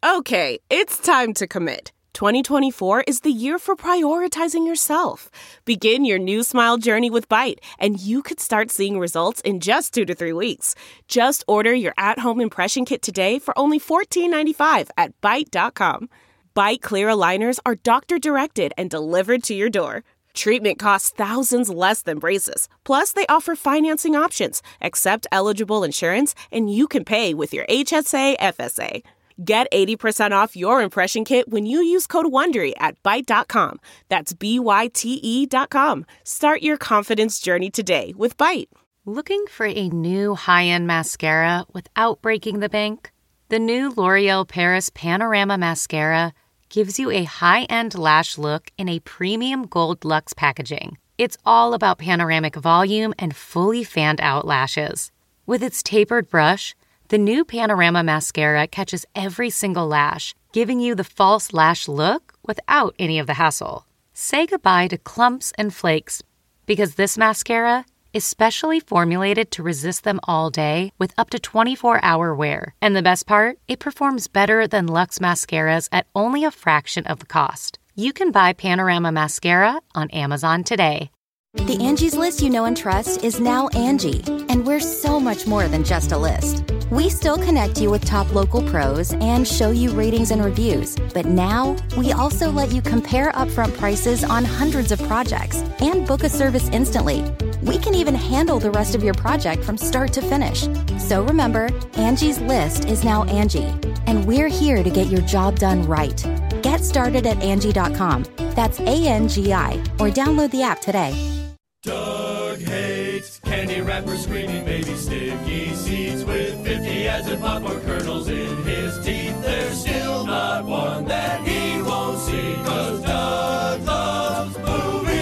Okay, it's time to commit. 2024 is the year for prioritizing yourself. Begin your new smile journey with Byte, and you could start seeing results in just 2 to 3 weeks. Just order your at-home impression kit today for only $14.95 at Byte.com. Byte Clear aligners are doctor-directed and delivered to your door. Treatment costs thousands less than braces. Plus, they offer financing options, accept eligible insurance, and you can pay with your HSA FSA. Get 80% off your impression kit when you use code WONDERY at Byte.com. That's BYTE.com. Start your confidence journey today with Byte. Looking for a new high-end mascara without breaking the bank? The new L'Oreal Paris Panorama Mascara gives you a high-end lash look in a premium gold luxe packaging. It's all about panoramic volume and fully fanned-out lashes. With its tapered brush, the new Panorama Mascara catches every single lash, giving you the false lash look without any of the hassle. Say goodbye to clumps and flakes, because this mascara is specially formulated to resist them all day with up to 24-hour wear. And the best part? It performs better than Luxe mascaras at only a fraction of the cost. You can buy Panorama Mascara on Amazon today. The Angie's List you know and trust is now Angie, and we're so much more than just a list. We still connect you with top local pros and show you ratings and reviews, but now we also let you compare upfront prices on hundreds of projects and book a service instantly. We can even handle the rest of your project from start to finish. So remember, Angie's List is now Angie, and we're here to get your job done right. Get started at Angie.com. That's ANGI, or download the app today. Doug hates candy wrappers, screaming baby sticky seeds with 50 ads and popcorn kernels in his teeth. There's still not one that he won't see, 'cause Doug loves movies.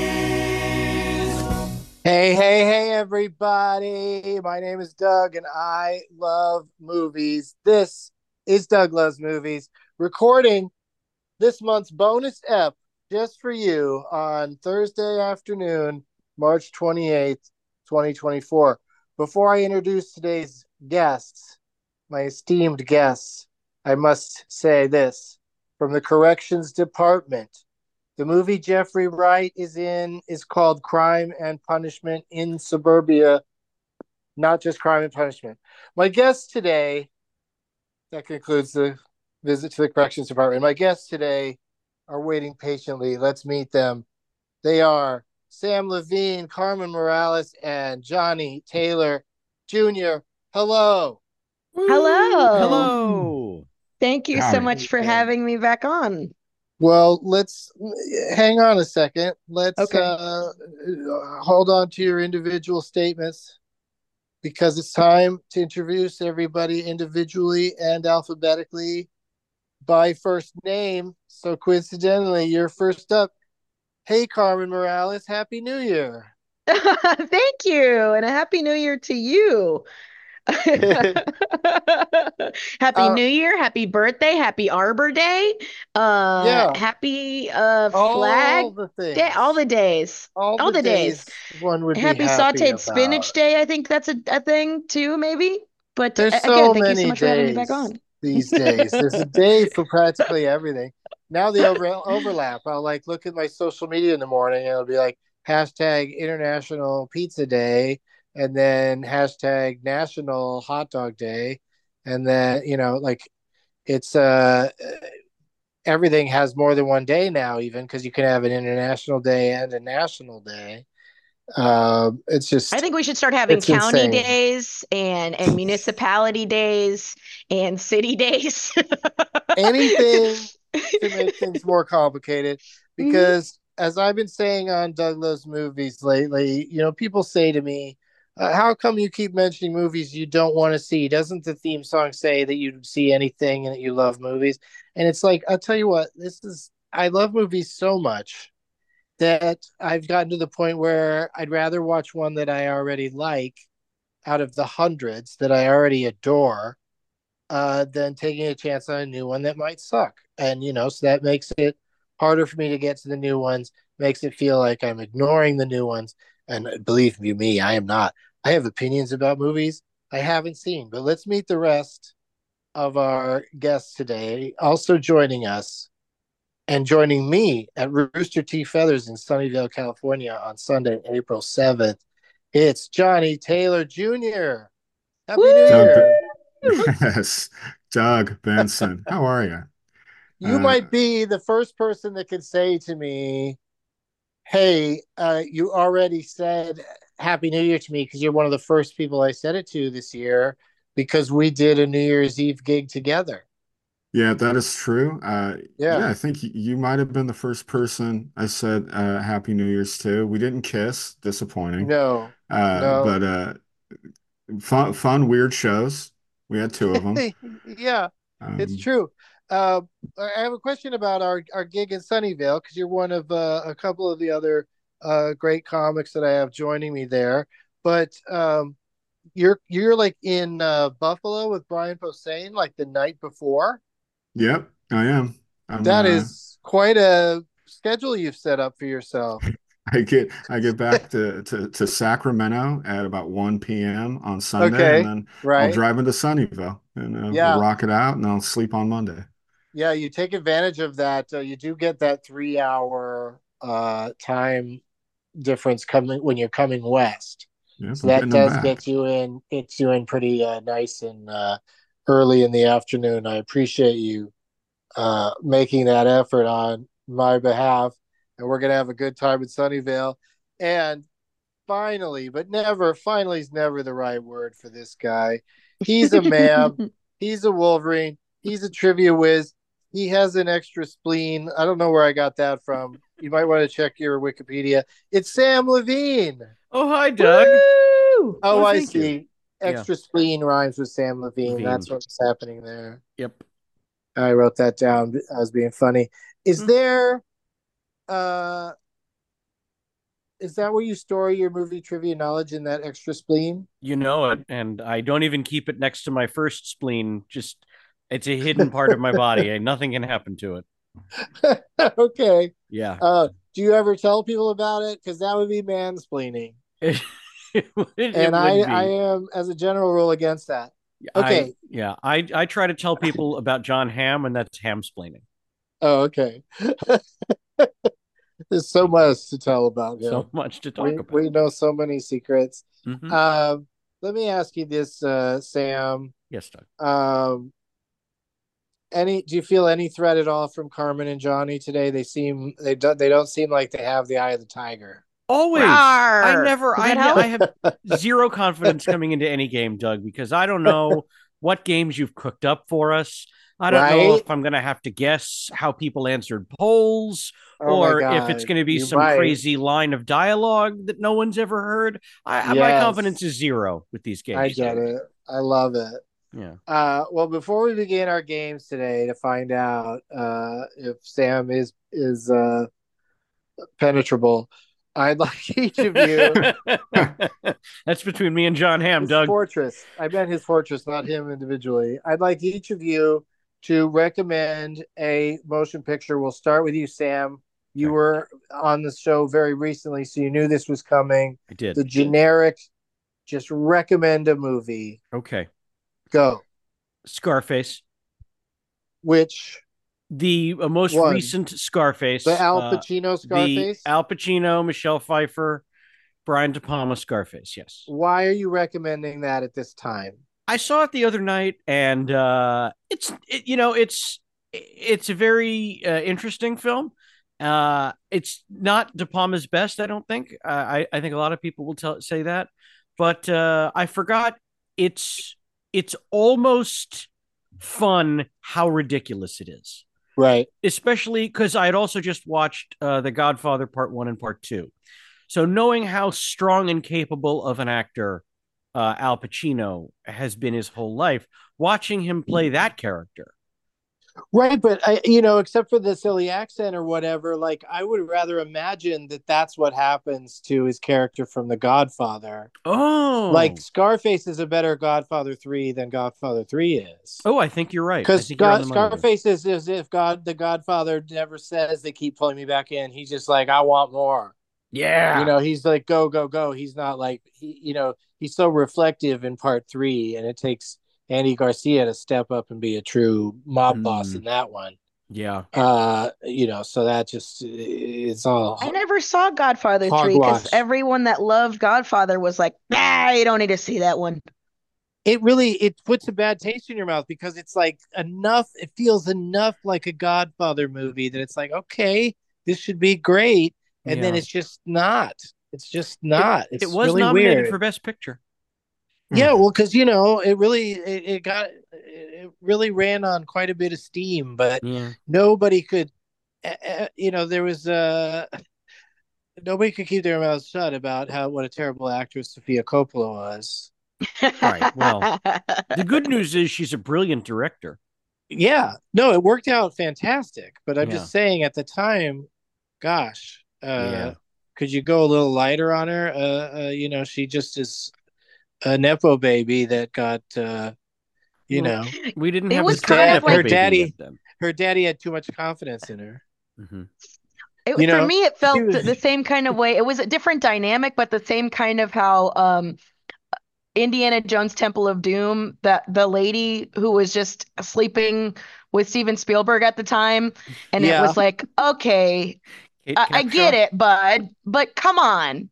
Hey, everybody. My name is Doug, and I love movies. This is Doug Loves Movies, recording this month's bonus ep just for you on Thursday afternoon, March 28th, 2024. Before I introduce today's guests, my esteemed guests, I must say this. From the Corrections Department, the movie Jeffrey Wright is in is called Crime and Punishment in Suburbia, not just Crime and Punishment. My guests today, that concludes the visit to the Corrections Department. My guests today are waiting patiently. Let's meet them. They are Sam Levine, Carmen Morales, and Johnny Taylor Jr. Hello. Hello. Hello. Thank you so much for having me back on. Well, let's hang on a second. Let's hold on to your individual statements, because it's time to introduce everybody individually and alphabetically by first name. So coincidentally, you're first up. Hey, Carmen Morales, Happy New Year. Thank you. And a Happy New Year to you. Happy New Year, happy birthday, happy Arbor Day, happy Flag Day, all the days. All the days. One would happy be happy sauteed about. Spinach Day. I think that's a thing too, maybe. But there's again, thank you so much for having me back on. These days. There's a day for practically everything. Now the overlap. I'll look at my social media in the morning, and it'll be like hashtag International Pizza Day, and then hashtag National Hot Dog Day, and then it's everything has more than one day now, even because you can have an International Day and a National Day. It's just, I think we should start having county insane. days and municipality days and city days. Anything to make things more complicated, because as I've been saying on Doug Loves Movies lately, people say to me, how come you keep mentioning movies you don't want to see? Doesn't the theme song say that you see anything and that you love movies? And it's like, I'll tell you what, I love movies so much that I've gotten to the point where I'd rather watch one that I already like out of the hundreds that I already adore than taking a chance on a new one that might suck. And, so that makes it harder for me to get to the new ones, makes it feel like I'm ignoring the new ones. And believe you me, I am not. I have opinions about movies I haven't seen, but let's meet the rest of our guests today. Also joining us and joining me at Rooster T. Feathers in Sunnyvale, California on Sunday, April 7th, it's Johnny Taylor Jr. Happy New Year. Yes, Doug Benson. How are you? You might be the first person that could say to me, hey, you already said Happy New Year to me, because you're one of the first people I said it to this year, because we did a New Year's Eve gig together. Yeah, that is true. Yeah, I think you might have been the first person I said Happy New Year's to. We didn't kiss, disappointing. No. But fun, weird shows. We had 2 of them. Yeah, it's true. I have a question about our gig in Sunnyvale, because you're one of a couple of the other great comics that I have joining me there. But you're like in Buffalo with Brian Posehn like the night before. Yep, I am. That is quite a schedule you've set up for yourself. I get back to Sacramento at about 1 p.m. on Sunday, and then I'll drive into Sunnyvale and we'll rock it out, and I'll sleep on Monday. Yeah, you take advantage of that. You do get that 3-hour time difference when you're coming west. Yep, so that does get you in pretty nice and early in the afternoon. I appreciate you making that effort on my behalf, and we're gonna have a good time in Sunnyvale. And finally is never the right word for this guy. He's a man. He's a Wolverine. He's a trivia whiz. He has an extra spleen. I don't know where I got that from. You might want to check your Wikipedia. It's Sam Levine. Oh, hi, Doug. Woo! Oh, I see. You. Extra spleen rhymes with Sam Levine. That's what's happening there. Yep. I wrote that down. I was being funny. Is there is that where you store your movie trivia knowledge, in that extra spleen? You know it, and I don't even keep it next to my first spleen. Just, it's a hidden part of my body. Nothing can happen to it. Okay. Yeah. Do you ever tell people about it? Because that would be mansplaining. And I am, as a general rule, against that. Okay. I try to tell people about John Hamm, and that's hamsplaining. Oh, okay. There's so much to tell about him. So much to talk about. We know so many secrets. Mm-hmm. Let me ask you this, Sam. Yes, Doug. Do you feel any threat at all from Carmen and Johnny today? They don't seem like they have the eye of the tiger. Always. I have zero confidence coming into any game, Doug, because I don't know what games you've cooked up for us. I don't know if I'm going to have to guess how people answered polls, or if it's going to be crazy line of dialogue that no one's ever heard. My confidence is zero with these games. I get it. I love it. Yeah. Well, before we begin our games today, to find out if Sam is penetrable, I'd like each of you. That's between me and John Hamm, Doug. Fortress. I meant his fortress, not him individually. I'd like each of you to recommend a motion picture. We'll start with you, Sam. You were on the show very recently, so you knew this was coming. I did. The generic, just recommend a movie. Okay. Go. Scarface. Which? The most recent Scarface. The Al Pacino Scarface? The Al Pacino, Michelle Pfeiffer, Brian De Palma Scarface, yes. Why are you recommending that at this time? I saw it the other night, and it's a very interesting film. It's not De Palma's best, I don't think. I think a lot of people will say that, but I forgot it's almost fun how ridiculous it is. Right. Especially because I had also just watched The Godfather Part 1 and Part 2. So knowing how strong and capable of an actor Al Pacino has been his whole life, watching him play that character. Right, but except for the silly accent or whatever, like I would rather imagine that that's what happens to his character from The Godfather. Oh, like Scarface is a better Godfather 3 than Godfather 3 is. Oh, I think you're right. Because Scarface is as if the Godfather never says they keep pulling me back in. He's just like, I want more. Yeah, he's like, go, go, go. He's not like he's so reflective in Part 3, and it takes Andy Garcia to step up and be a true mob boss in that one. Yeah. So that just it's all. I never saw Godfather 3 because everyone that loved Godfather was like, you don't need to see that one. It puts a bad taste in your mouth because it's like it feels enough like a Godfather movie that it's like, okay, this should be great. And then it's just not. It's just not. It was really nominated weird for Best Picture. Yeah, well, because it really ran on quite a bit of steam, but nobody could, there was nobody could keep their mouths shut about what a terrible actress Sofia Coppola was. Right. Well, the good news is she's a brilliant director. Yeah. No, it worked out fantastic. But I'm just saying, at the time, gosh, could you go a little lighter on her? She just is a nepo baby that got we didn't have her daddy. Her daddy had too much confidence in her. Mm-hmm. For me, it felt the same kind of way. It was a different dynamic, but the same kind of how Indiana Jones Temple of Doom, that the lady who was just sleeping with Steven Spielberg at the time, and it was like, okay, I get it, bud, but come on,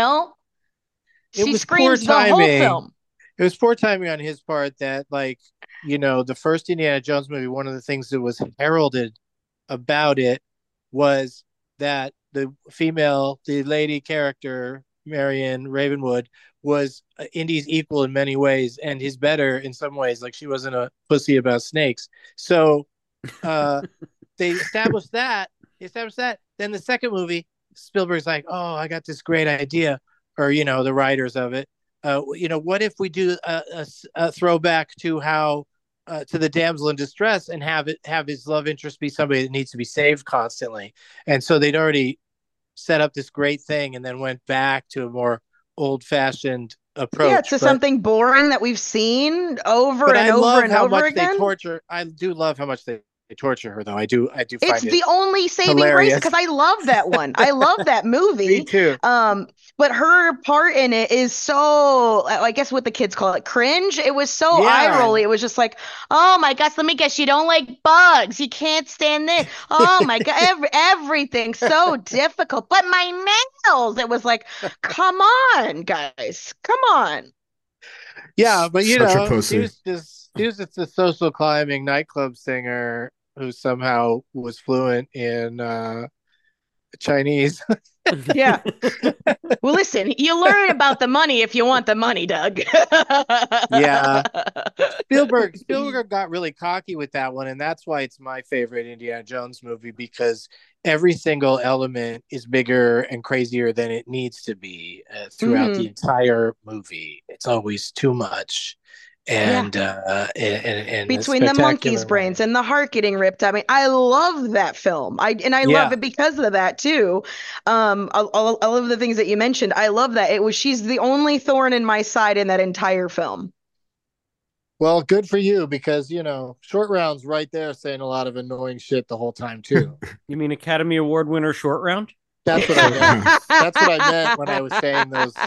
She screams the whole film. It was poor timing on his part that, the first Indiana Jones movie, one of the things that was heralded about it was that the lady character, Marion Ravenwood, was Indy's equal in many ways, and his better in some ways. Like, she wasn't a pussy about snakes. So they established that. Then the second movie, Spielberg's like, oh, I got this great idea. Or, the writers of it. What if we do a throwback to how to the damsel in distress and have his love interest be somebody that needs to be saved constantly. And so they'd already set up this great thing and then went back to a more old-fashioned approach. Yeah, to something boring that we've seen over and over again. I do love how much they torture her, though. I do find it's the only saving grace, because I love that one. I love that movie. Me too. But her part in it is so, I guess what the kids call it, cringe. It was so eye rolly. It was just like, oh my gosh, let me guess, you don't like bugs. You can't stand this. Oh my god, everything's so difficult. But my nails. It was like, come on, guys, come on. Yeah, but she was just a social climbing nightclub singer who somehow was fluent in Chinese. Yeah. Well, listen, you learn about the money if you want the money, Doug. Yeah. Spielberg got really cocky with that one, and that's why it's my favorite Indiana Jones movie, because every single element is bigger and crazier than it needs to be throughout the entire movie. It's always too much. And between the monkey's brains and the heart getting ripped, I mean, I love that film. I love it because of that too. All of the things that you mentioned, I love that. She's the only thorn in my side in that entire film. Well, good for you, because Short Round's right there saying a lot of annoying shit the whole time too. You mean Academy Award winner Short Round? That's what I meant. That's what I meant when I was saying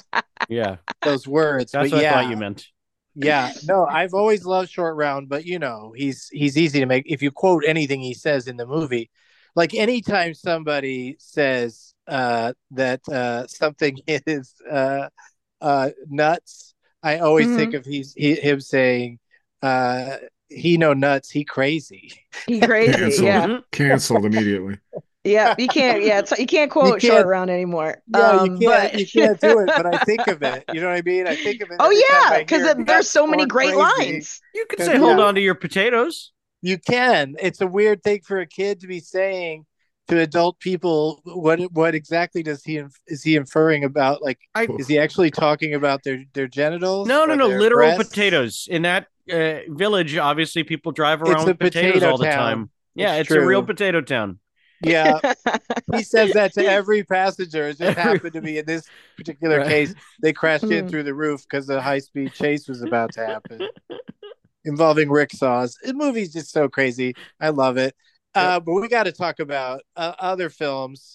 those words. That's what I thought you meant. Yeah, no, I've always loved Short Round, but he's easy to make. If you quote anything he says in the movie, like anytime somebody says that something is nuts, I always think of him saying, "He no nuts, he crazy." He crazy, Canceled immediately. Yeah, you can't. Yeah, you can't quote Short Round anymore. Yeah, you can't do it. But I think of it. You know what I mean? I think of it. Oh yeah, because there's so many great lines. You could say, "Hold on to your potatoes." You can. It's a weird thing for a kid to be saying to adult people. What exactly is he inferring about? Like, is he actually talking about their genitals? No. Literal breasts? Potatoes in that village. Obviously, people drive around with potatoes all the time. Yeah, it's a real potato town. Yeah, he says that to every passenger. It just happened to be in this particular case. They crashed in through the roof because the high-speed chase was about to happen, involving rickshaws. The movie's just so crazy. I love it. But we got to talk about other films.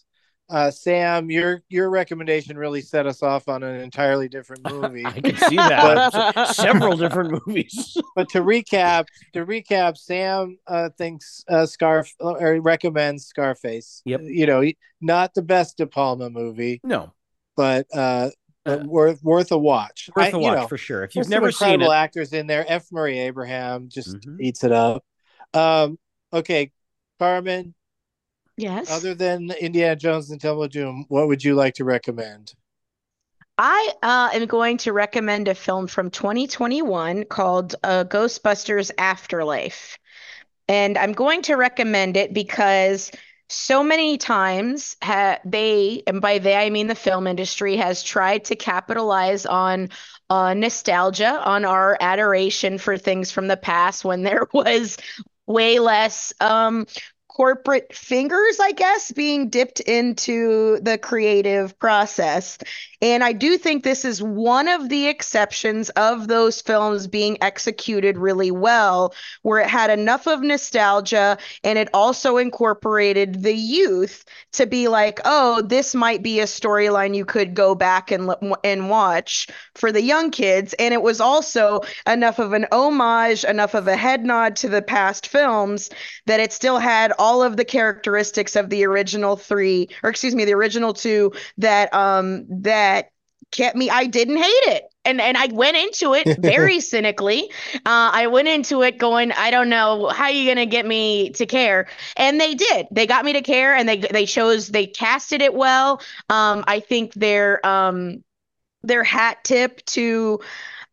Sam, your recommendation really set us off on an entirely different movie. I can see that. Several different movies. But to recap, Sam thinks or recommends Scarface. Yep. Not the best De Palma movie. No. But worth a watch. Worth a watch for sure. If you've never seen it, incredible actors in there. F. Murray Abraham just eats it up. Okay, Carmen. Yes. Other than Indiana Jones and Temple of Doom, what would you like to recommend? I am going to recommend a film from 2021 called Ghostbusters Afterlife. And I'm going to recommend it because so many times and by they I mean the film industry, has tried to capitalize on nostalgia, on our adoration for things from the past when there was way less corporate fingers, I guess, being dipped into the creative process. And I do think this is one of the exceptions of those films being executed really well, where it had enough of nostalgia and it also incorporated the youth to be like, oh, this might be a storyline you could go back and watch for the young kids. And it was also enough of an homage, enough of a head nod to the past films that it still had all of the characteristics of the original the original two that kept me. I didn't hate it. And I went into it very cynically. I went into it going, I don't know how you're gonna get me to care, and they did. They got me to care, and they casted it well. I think their hat tip to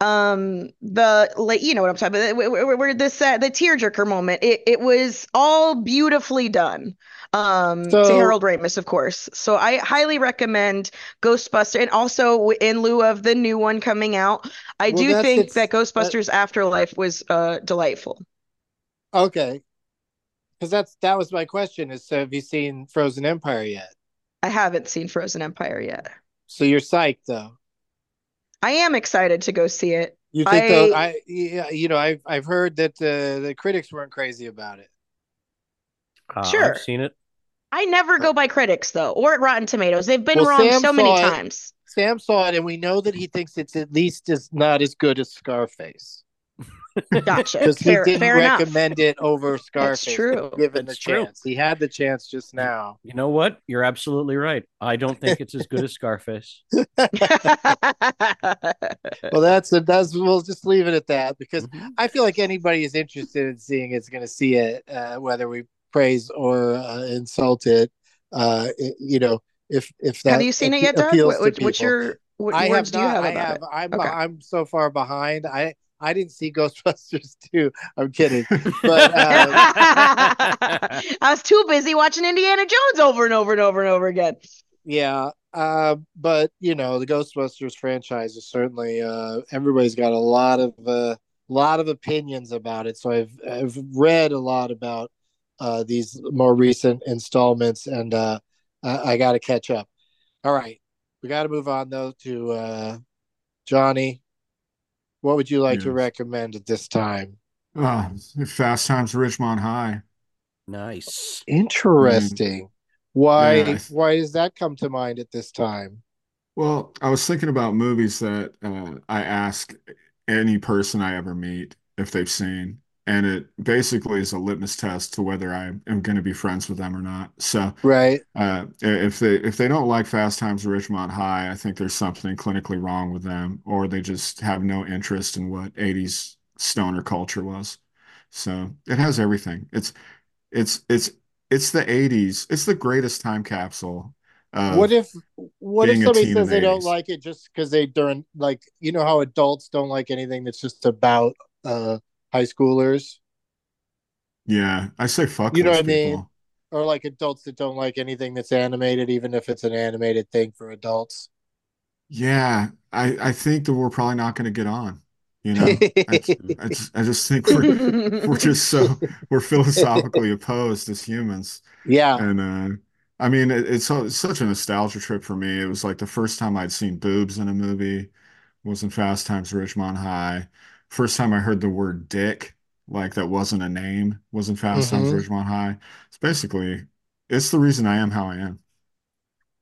you know what I'm talking about, where this the tearjerker moment, it was all beautifully done, to Harold Ramis, of course. So I highly recommend Ghostbuster, and also in lieu of the new one coming out, I do think that Ghostbusters Afterlife was delightful. Okay, because that was my question, is have you seen Frozen Empire yet? I haven't seen Frozen Empire yet. So you're psyched though. I am excited to go see it. You think I've heard that the critics weren't crazy about it. Sure, I've seen it. I never go by critics though, or at Rotten Tomatoes. They've been wrong so many times. Sam saw it, and we know that he thinks it's at least not as good as Scarface. Gotcha. Because he didn't recommend it over Scarface. That's true. Given the chance, he had the chance just now. You know what? You're absolutely right. I don't think it's as good as Scarface. Well, we'll just leave it at that, because I feel like anybody is interested in seeing it's going to see it, whether we praise or insult it. If that have you seen it yet, Doug? What words do you have about it? I'm so far behind. I didn't see Ghostbusters 2. I'm kidding. But I was too busy watching Indiana Jones over and over and over and over again. Yeah. But the Ghostbusters franchise is certainly everybody's got a lot of opinions about it. So I've read a lot about these more recent installments, and I got to catch up. All right. We got to move on though to Johnny. What would you like to recommend at this time? Fast Times at Ridgemont High. Nice. Interesting. Why does that come to mind at this time? Well, I was thinking about movies that I ask any person I ever meet if they've seen, and it basically is a litmus test to whether I am going to be friends with them or not. So, right. If they don't like Fast Times at Ridgemont High, I think there's something clinically wrong with them, or they just have no interest in what 80s stoner culture was. So it has everything. It's the 80s. It's the greatest time capsule. What if somebody says they don't like it just because how adults don't like anything that's just about high schoolers? Yeah, I say fuck. You know what I mean? Or like adults that don't like anything that's animated, even if it's an animated thing for adults. Yeah, I think that we're probably not going to get on. I just think we're philosophically opposed as humans. Yeah, and I mean it's such a nostalgia trip for me. It was like the first time I'd seen boobs in a movie was in Fast Times at Ridgemont High. First time I heard the word dick, like that wasn't a name, was in Fast Times at Ridgemont High. It's the reason I am how I am.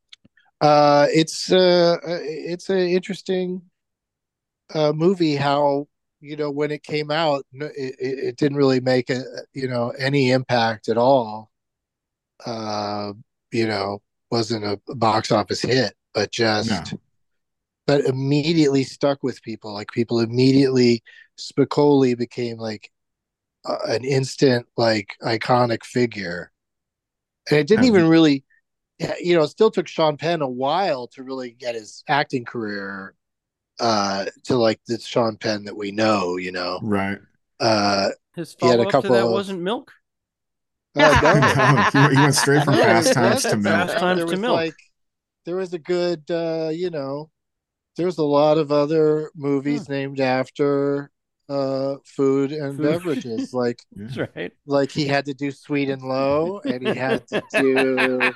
It's an interesting movie. How when it came out, it didn't really make any impact at all. Uh, wasn't a box office hit, but immediately stuck with people. Like people immediately, Spicoli became like an instant like iconic figure, and it didn't even really, it still took Sean Penn a while to really get his acting career to like the Sean Penn that we know. Right. His follow-up to that wasn't Milk. No, he went straight from Fast Times to Milk. Fast Times to Milk. There was a good, there's a lot of other movies named after food and beverages. Like, that's right. Like he had to do Sweet and Low, and he had to do.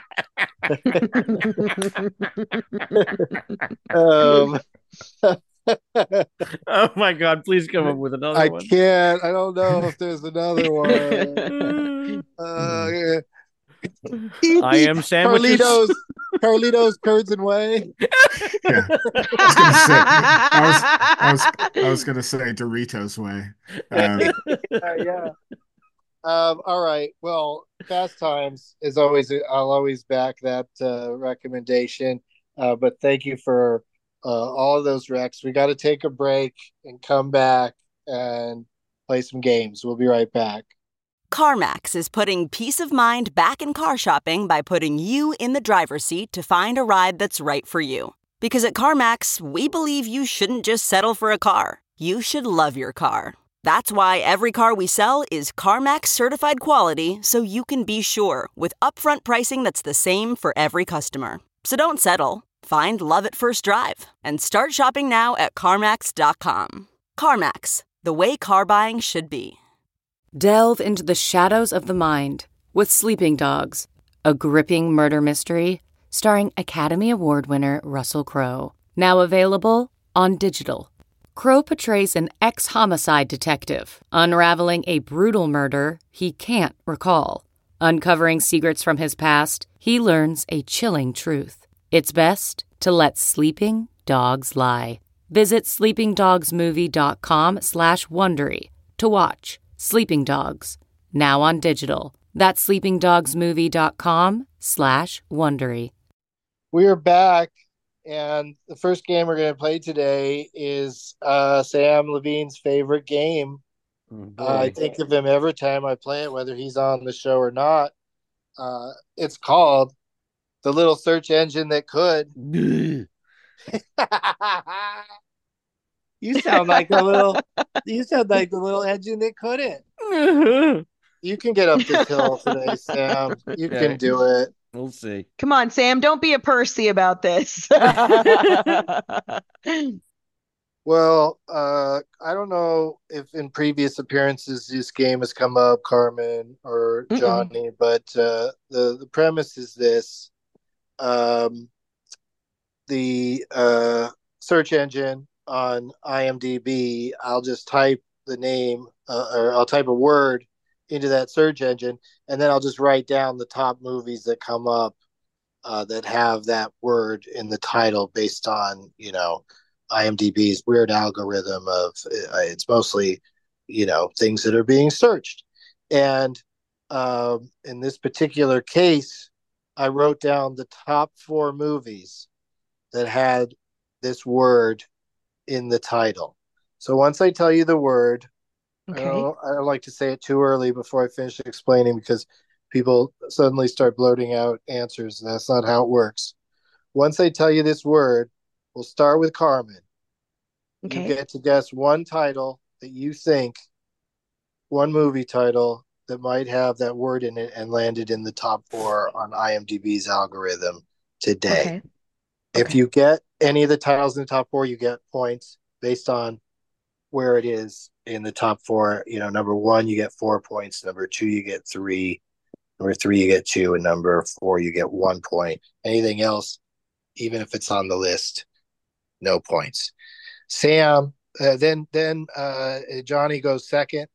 Oh my God! Please come up with another one. I can't. I don't know if there's another one. I am sandwiches. Carlitos, Curds and Whey. Yeah. I was gonna say Doritos Way. Yeah. All right. Well, Fast Times is always. I'll always back that recommendation. But thank you for all of those recs. We got to take a break and come back and play some games. We'll be right back. CarMax is putting peace of mind back in car shopping by putting you in the driver's seat to find a ride that's right for you. Because at CarMax, we believe you shouldn't just settle for a car. You should love your car. That's why every car we sell is CarMax certified quality, so you can be sure with upfront pricing that's the same for every customer. So don't settle. Find love at first drive and start shopping now at CarMax.com. CarMax, the way car buying should be. Delve into the shadows of the mind with Sleeping Dogs, a gripping murder mystery starring Academy Award winner Russell Crowe. Now available on digital. Crowe portrays an ex-homicide detective unraveling a brutal murder he can't recall. Uncovering secrets from his past, he learns a chilling truth. It's best to let sleeping dogs lie. Visit sleepingdogsmovie.com/Wondery to watch Sleeping Dogs, now on digital. That's sleepingdogsmovie.com/Wondery. We are back, and the first game we're going to play today is Sam Levine's favorite game. I think of him every time I play it, whether he's on the show or not. It's called The Little Search Engine That Could. You sound like the little engine that couldn't. You can get up this hill today, Sam. You can do it. We'll see. Come on, Sam. Don't be a Percy about this. Well, I don't know if in previous appearances this game has come up, Carmen or Johnny, but the premise is this. The search engine on IMDb, I'll just type the name or I'll type a word into that search engine, and then I'll just write down the top movies that come up that have that word in the title based on, IMDb's weird algorithm of it's mostly, things that are being searched. And in this particular case, I wrote down the top 4 movies that had this word in the title. So once I tell you the word, I don't like to say it too early before I finish explaining, because people suddenly start blurting out answers, and that's not how it works. Once I tell you this word, we'll start with Carmen. Okay. You get to guess one title that you think, one movie title that might have that word in it and landed in the top 4 on IMDb's algorithm today. Okay. If you get any of the titles in the top 4, you get points based on where it is in the top 4. Number 1, you get 4 points. Number 2, you get 3. Number 3, you get 2. And number 4, you get 1 point. Anything else, even if it's on the list, no points. Sam, then Johnny goes second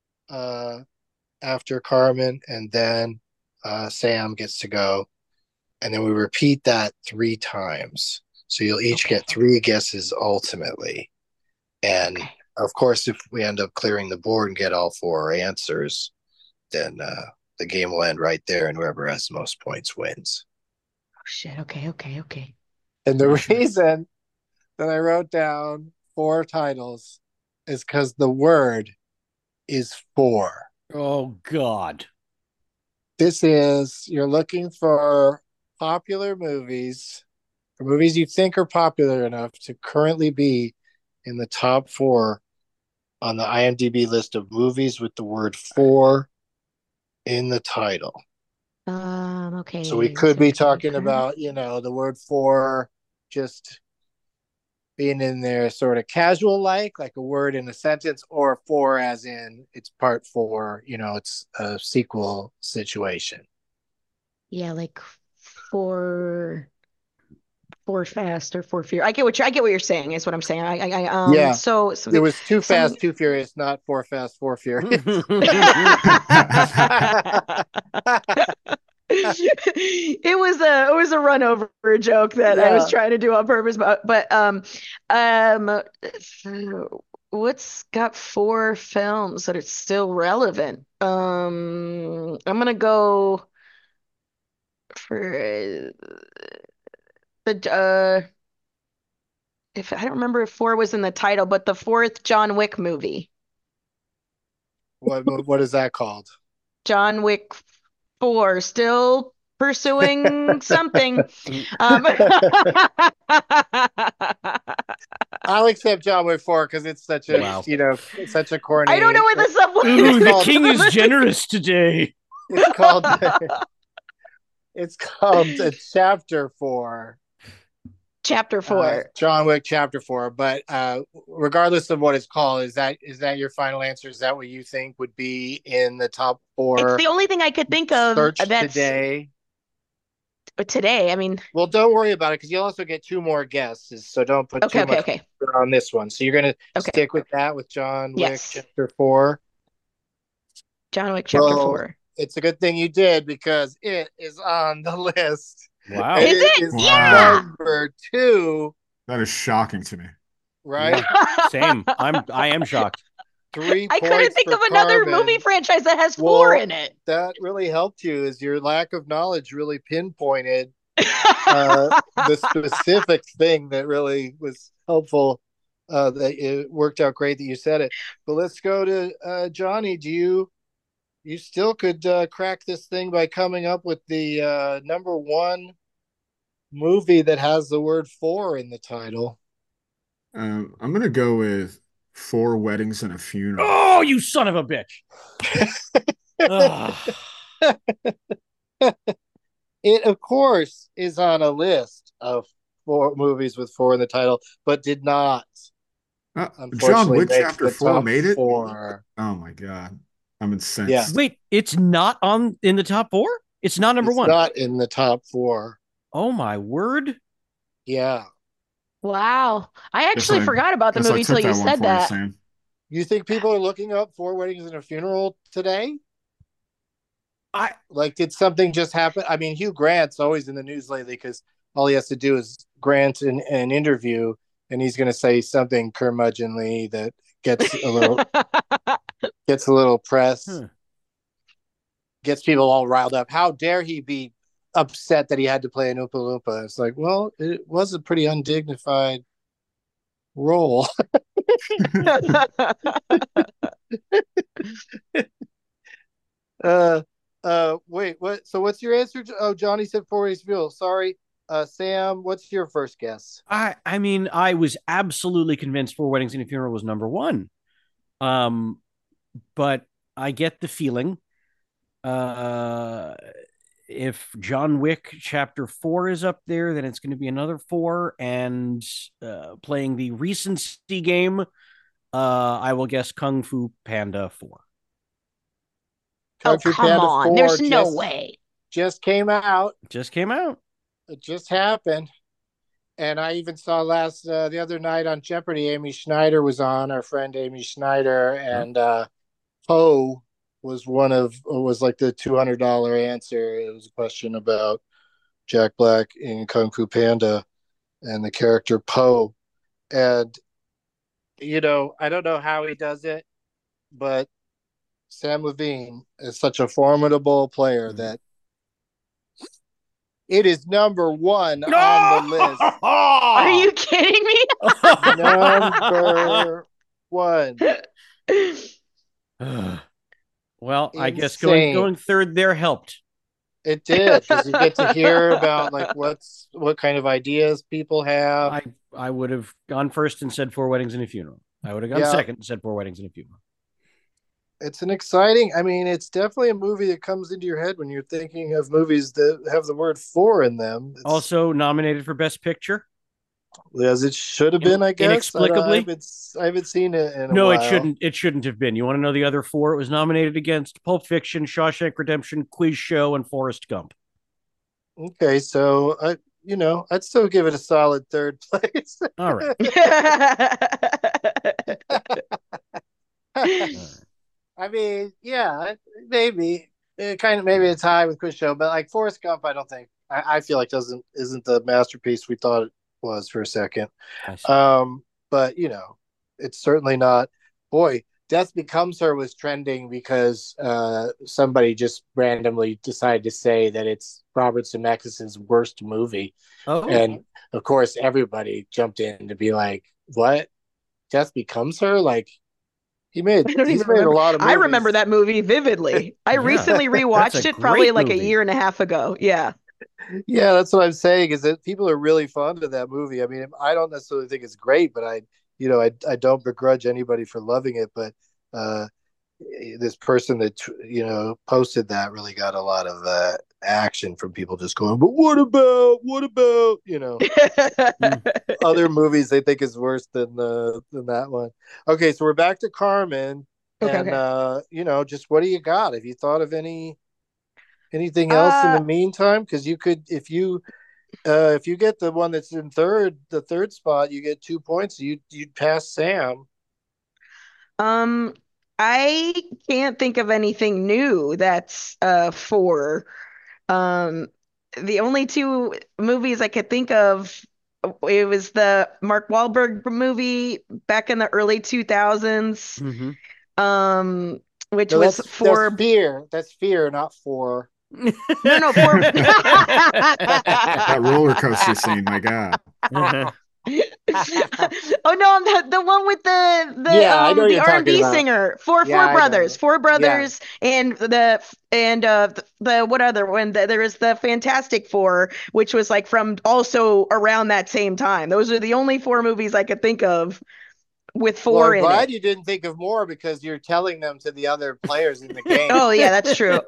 after Carmen, and then Sam gets to go and then we repeat that 3 times. So you'll each get 3 guesses ultimately. And of course, if we end up clearing the board and get all 4 answers, then the game will end right there, and whoever has the most points wins. Oh, shit. Okay. And the reason that I wrote down 4 titles is because the word is 4. Oh, God. This is, you're looking for popular movies, or movies you think are popular enough to currently be in the top 4 on the IMDb list of movies with the word 4 in the title. Okay. So we could be talking about, the word 4 just being in there sort of casual like a word in a sentence, or 4 as in it's part 4, it's a sequel situation. Yeah, like 4 Fast or 4 Furious. I get what you're saying is what I'm saying. Yeah. So it was Too Fast, Too Furious, not 4 Fast, 4 Furious. It was a run over joke that I was trying to do on purpose, but what's got 4 films that are still relevant? I'm gonna go for the if I don't remember if 4 was in the title, but the 4th John Wick movie. What is that called? John Wick 4, still pursuing something. I'll accept John Wick 4 because it's such a such a corny. I don't know where the subway is. The king is generous today. It's called a Chapter 4. Chapter 4. John Wick Chapter 4. But regardless of what it's called, is that your final answer? Is that what you think would be in the top 4? It's the only thing I could think of that's today. Today, I mean. Well, don't worry about it because you'll also get 2 more guesses, so don't put too much on this one. So you're gonna stick with that with John Wick Chapter 4. John Wick Chapter 4. It's a good thing you did because it is on the list. Wow. Is it? Is number 2. That is shocking to me. Right? Same. I am shocked. 3 I points couldn't think of another movie franchise that has 4 in it. That really helped you, as your lack of knowledge really pinpointed the specific thing that really was helpful. That it worked out great that you said it. But let's go to Johnny. Do you still could crack this thing by coming up with the number 1 movie that has the word 4 in the title? I'm gonna go with 4 Weddings and a Funeral. Oh, you son of a bitch! It, of course, is on a list of 4 movies with 4 in the title, but did not. John Wick Chapter 4 made it? 4. Oh my God. I'm incensed. Yeah. Wait, it's not in the top 4? It's not number 1? Not in the top 4. Oh my word. Yeah. Wow. I actually forgot about the movie until you said that. You think people are looking up 4 Weddings and a Funeral today? Did something just happen? I mean, Hugh Grant's always in the news lately because all he has to do is grant an interview, and he's going to say something curmudgeonly that gets a little press, gets people all riled up. How dare he be upset that he had to play an Oompa Loompa? It's like, well, it was a pretty undignified role. Wait, what? So what's your answer? Johnny said 4 Ways to Fuel. Sorry. Sam, what's your first guess? I mean, I was absolutely convinced 4 Weddings and a Funeral was number 1. But I get the feeling if John Wick Chapter 4 is up there, then it's going to be another 4. And playing the recency game, I will guess Kung Fu Panda 4. Kung Fu Panda 4 There's no way. Just came out. It just happened. And I even saw the other night on Jeopardy, Amy Schneider was on, our friend Amy Schneider, and Poe was like the $200 answer. It was a question about Jack Black in Kung Fu Panda and the character Po. And, I don't know how he does it, but Sam Levine is such a formidable player that it is number one on the list. Are you kidding me? Number one. Well, I guess going third there helped. It did, because you get to hear about what kind of ideas people have. I would have gone first and said 4 Weddings and a Funeral. I would have gone second and said 4 Weddings and a Funeral. It's an exciting, it's definitely a movie that comes into your head when you're thinking of movies that have the word "for" in them. It's also nominated for Best Picture. As it should have been, I guess. Inexplicably. I haven't seen it in a while. No, it shouldn't have been. You want to know the other 4? It was nominated against Pulp Fiction, Shawshank Redemption, Quiz Show, and Forrest Gump. Okay, so I'd still give it a solid third place. All right. Maybe maybe it's high with Quiz Show, but like Forrest Gump, I don't think. I feel like isn't the masterpiece we thought it was for a second. But it's certainly not. Boy, Death Becomes Her was trending because somebody just randomly decided to say that it's Robert Zemeckis' worst movie. And of course everybody jumped in to be like, what? Death Becomes Her? Like, he's made a lot of movies. I remember that movie vividly. I recently rewatched it probably like a year and a half ago. Yeah. Yeah, that's what I'm saying, is that people are really fond of that movie. I don't necessarily think it's great, but I don't begrudge anybody for loving it. But this person that posted that really got a lot of action from people just going, but what about other movies they think is worse than that one. Okay, so we're back to Carmen. And just what do you got? Have you thought of anything else in the meantime? Because you could, if you get the one that's in the third spot, you get 2 points. You'd pass Sam. I can't think of anything new that's 4. The only 2 movies I could think of, it was the Mark Wahlberg movie back in the early 2000s. Mm-hmm. Which was for Fear. That's Fear, not 4. No, 4. That roller coaster scene, my God. Oh no, the one with the R&B singer. Four brothers, and the what other one? There is the Fantastic Four, which was like from also around that same time. Those are the only 4 movies I could think of with 4 in it. I'm glad you didn't think of more, because you're telling them to the other players in the game. Oh yeah, that's true.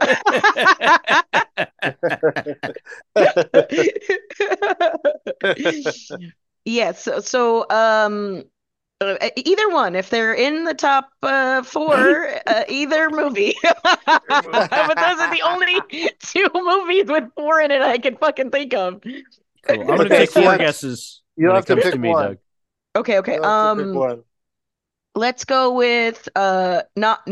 Yes. So either one, if they're in the top 4, either movie. But those are the only 2 movies with 4 in it I can fucking think of. Cool. I'm gonna take 4 guesses. You'll have to pick one. Doug. Okay. Let's go with not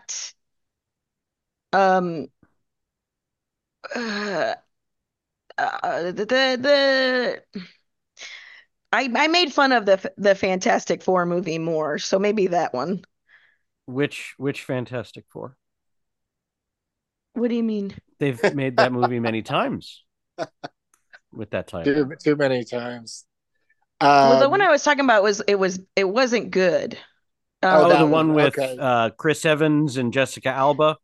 I made fun of the Fantastic Four movie more, so maybe that one. Which Fantastic Four? What do you mean? They've made that movie many times with that title. Too many times. Well, the one I was talking about it wasn't good. The one with Chris Evans and Jessica Alba.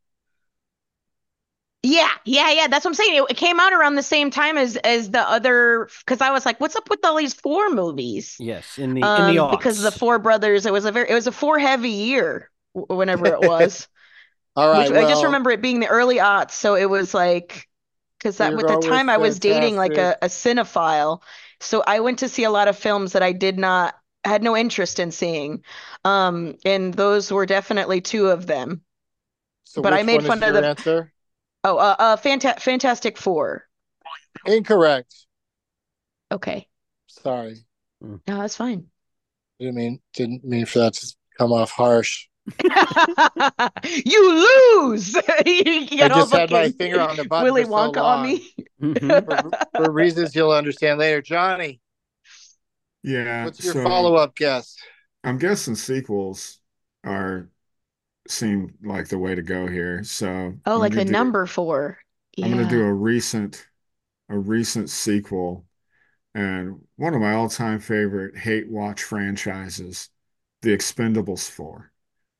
Yeah. That's what I'm saying. It came out around the same time as the other, because I was like, what's up with all these 4 movies? Yes, in the aughts. Because of the 4 brothers, it was a 4 heavy year whenever it was. All right. I just remember it being the early aughts, so it was like, because that with the time I was dating like a cinephile, so I went to see a lot of films that I had no interest in seeing, and those were definitely 2 of them. So but I made fun of the answer. Fantastic Four. Incorrect. Okay. Sorry. No, that's fine. Didn't mean for that to come off harsh. You lose. I just had my finger on the button Willy for Wonka so long. On me. for reasons you'll understand later. Johnny. Yeah. What's your follow-up guess? I'm guessing sequels seem like the way to go here. So like the number 4. Yeah. I'm going to do a recent sequel, and one of my all-time favorite hate watch franchises, The Expendables 4.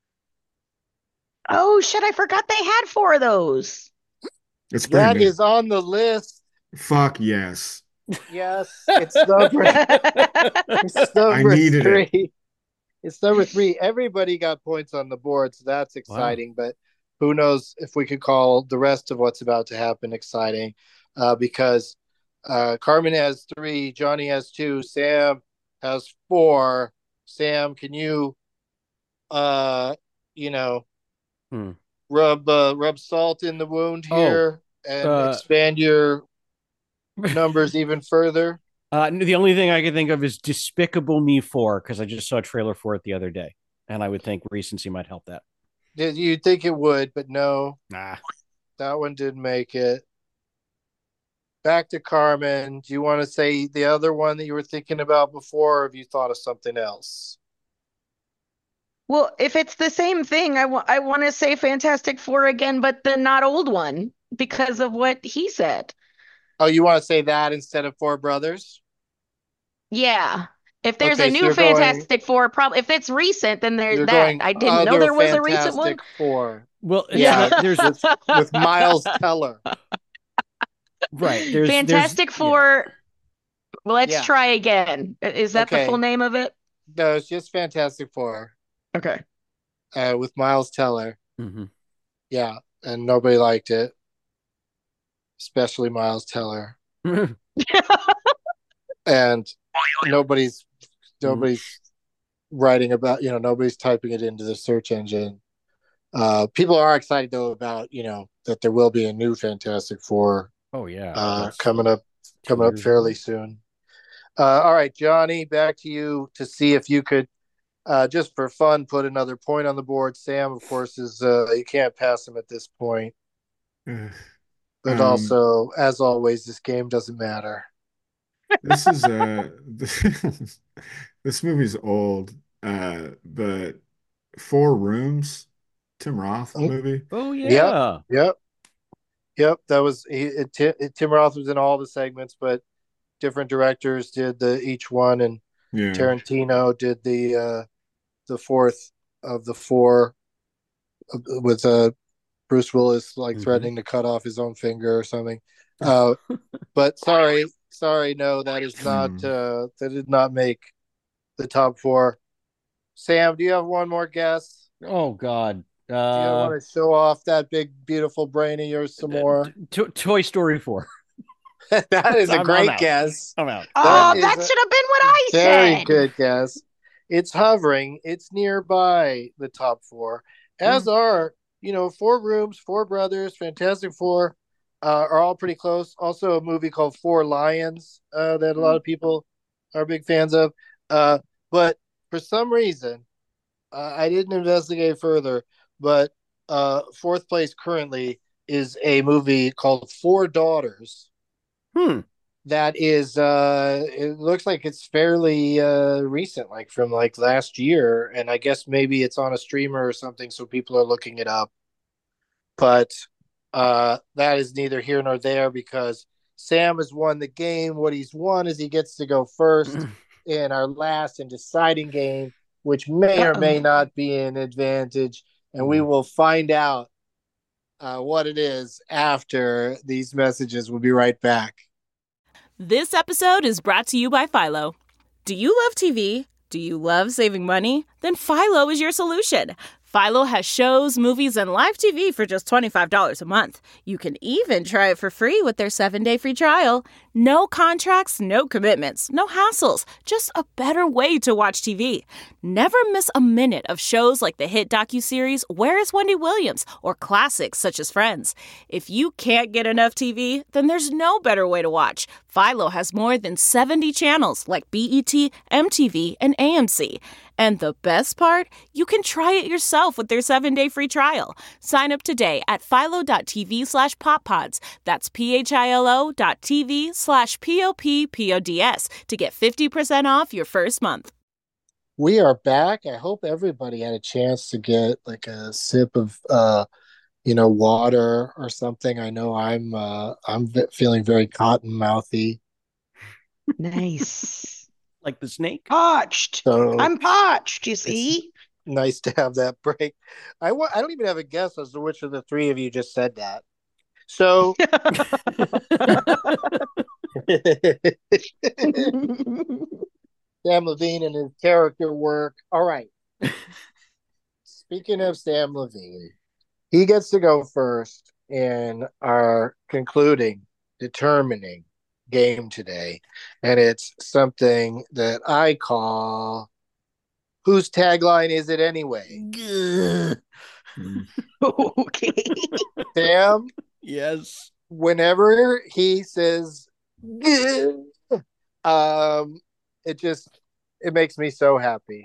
Oh shit! I forgot they had 4 of those. That is on the list. Fuck yes. Yes, it's number. It's number 3. It's number 3. Everybody got points on the board, so that's exciting. Wow. But who knows if we could call the rest of what's about to happen exciting? Because Carmen has 3, Johnny has 2, Sam has 4. Sam, can you, rub salt in the wound here and expand your numbers even further? The only thing I can think of is Despicable Me 4, because I just saw a trailer for it the other day, and I would think recency might help that. You'd think it would, but no. Nah. That one didn't make it. Back to Carmen. Do you want to say the other one that you were thinking about before, or have you thought of something else? Well, if it's the same thing, I want to say Fantastic Four again, but the not old one, because of what he said. Oh, you want to say that instead of Four Brothers? Yeah. If there's a new Fantastic Four, probably if it's recent, then there's that. I didn't know there was a recent one. Four. Well, yeah, there's with Miles Teller. Right. Fantastic Four. Yeah. Well, let's try again. Is that the full name of it? No, it's just Fantastic Four. Okay. With Miles Teller. Mm-hmm. Yeah, and nobody liked it, especially Miles Teller. And nobody's writing about, nobody's typing it into the search engine. People are excited though about, that there will be a new Fantastic Four. Oh yeah. Coming up fairly soon. All right, Johnny, back to you to see if you could just for fun put another point on the board. Sam, of course, is you can't pass him at this point. But also, as always, this game doesn't matter. This is this movie's old, but 4 Rooms, Tim Roth movie. Oh yeah. Yep. That was Tim Roth was in all the segments, but different directors did each one, and Tarantino did the 4th of the 4 with Bruce Willis threatening to cut off his own finger or something. But sorry, no, that is not that did not make the top 4. Sam, do you have one more guess? Oh God. Do you want to show off that big beautiful brain of yours some more? Toy Story 4. That is a great guess. I'm out. Oh, that should have been what I said. Very good guess. It's hovering. It's nearby the top 4, as are 4 Rooms, 4 Brothers, Fantastic Four are all pretty close. Also, a movie called 4 Lions that a lot of people are big fans of. But for some reason, I didn't investigate further. But 4th place currently is a movie called 4 Daughters. That is, it looks like it's fairly recent, from last year, and I guess maybe it's on a streamer or something, so people are looking it up. But that is neither here nor there, because Sam has won the game. What he's won is he gets to go first in our last and deciding game, which may or may not be an advantage, and we will find out what it is after these messages. We'll be right back. This episode is brought to you by Philo. Do you love TV? Do you love saving money? Then Philo is your solution. Philo has shows, movies, and live TV for just $25 a month. You can even try it for free with their 7-day free trial. No contracts, no commitments, no hassles, just a better way to watch TV. Never miss a minute of shows like the hit docuseries Where is Wendy Williams or classics such as Friends. If you can't get enough TV, then there's no better way to watch. Philo has more than 70 channels like BET, MTV, and AMC. And the best part? You can try it yourself with their 7-day free trial. Sign up today at philo.tv/poppods. That's philo.tv/poppods to get 50% off your first month. We are back. I hope everybody had a chance to get like a sip of water or something. I know I'm feeling very cotton mouthy. Nice. Like the snake? Parched. So I'm parched, you see? Nice to have that break. I don't even have a guess as to which of the three of you just said that. So Sam Levine and his character work. All right. Speaking of Sam Levine, he gets to go first in our determining game today, and it's something that I call "Whose tagline is it anyway?" Okay. Sam? Yes. Whenever he says it makes me so happy.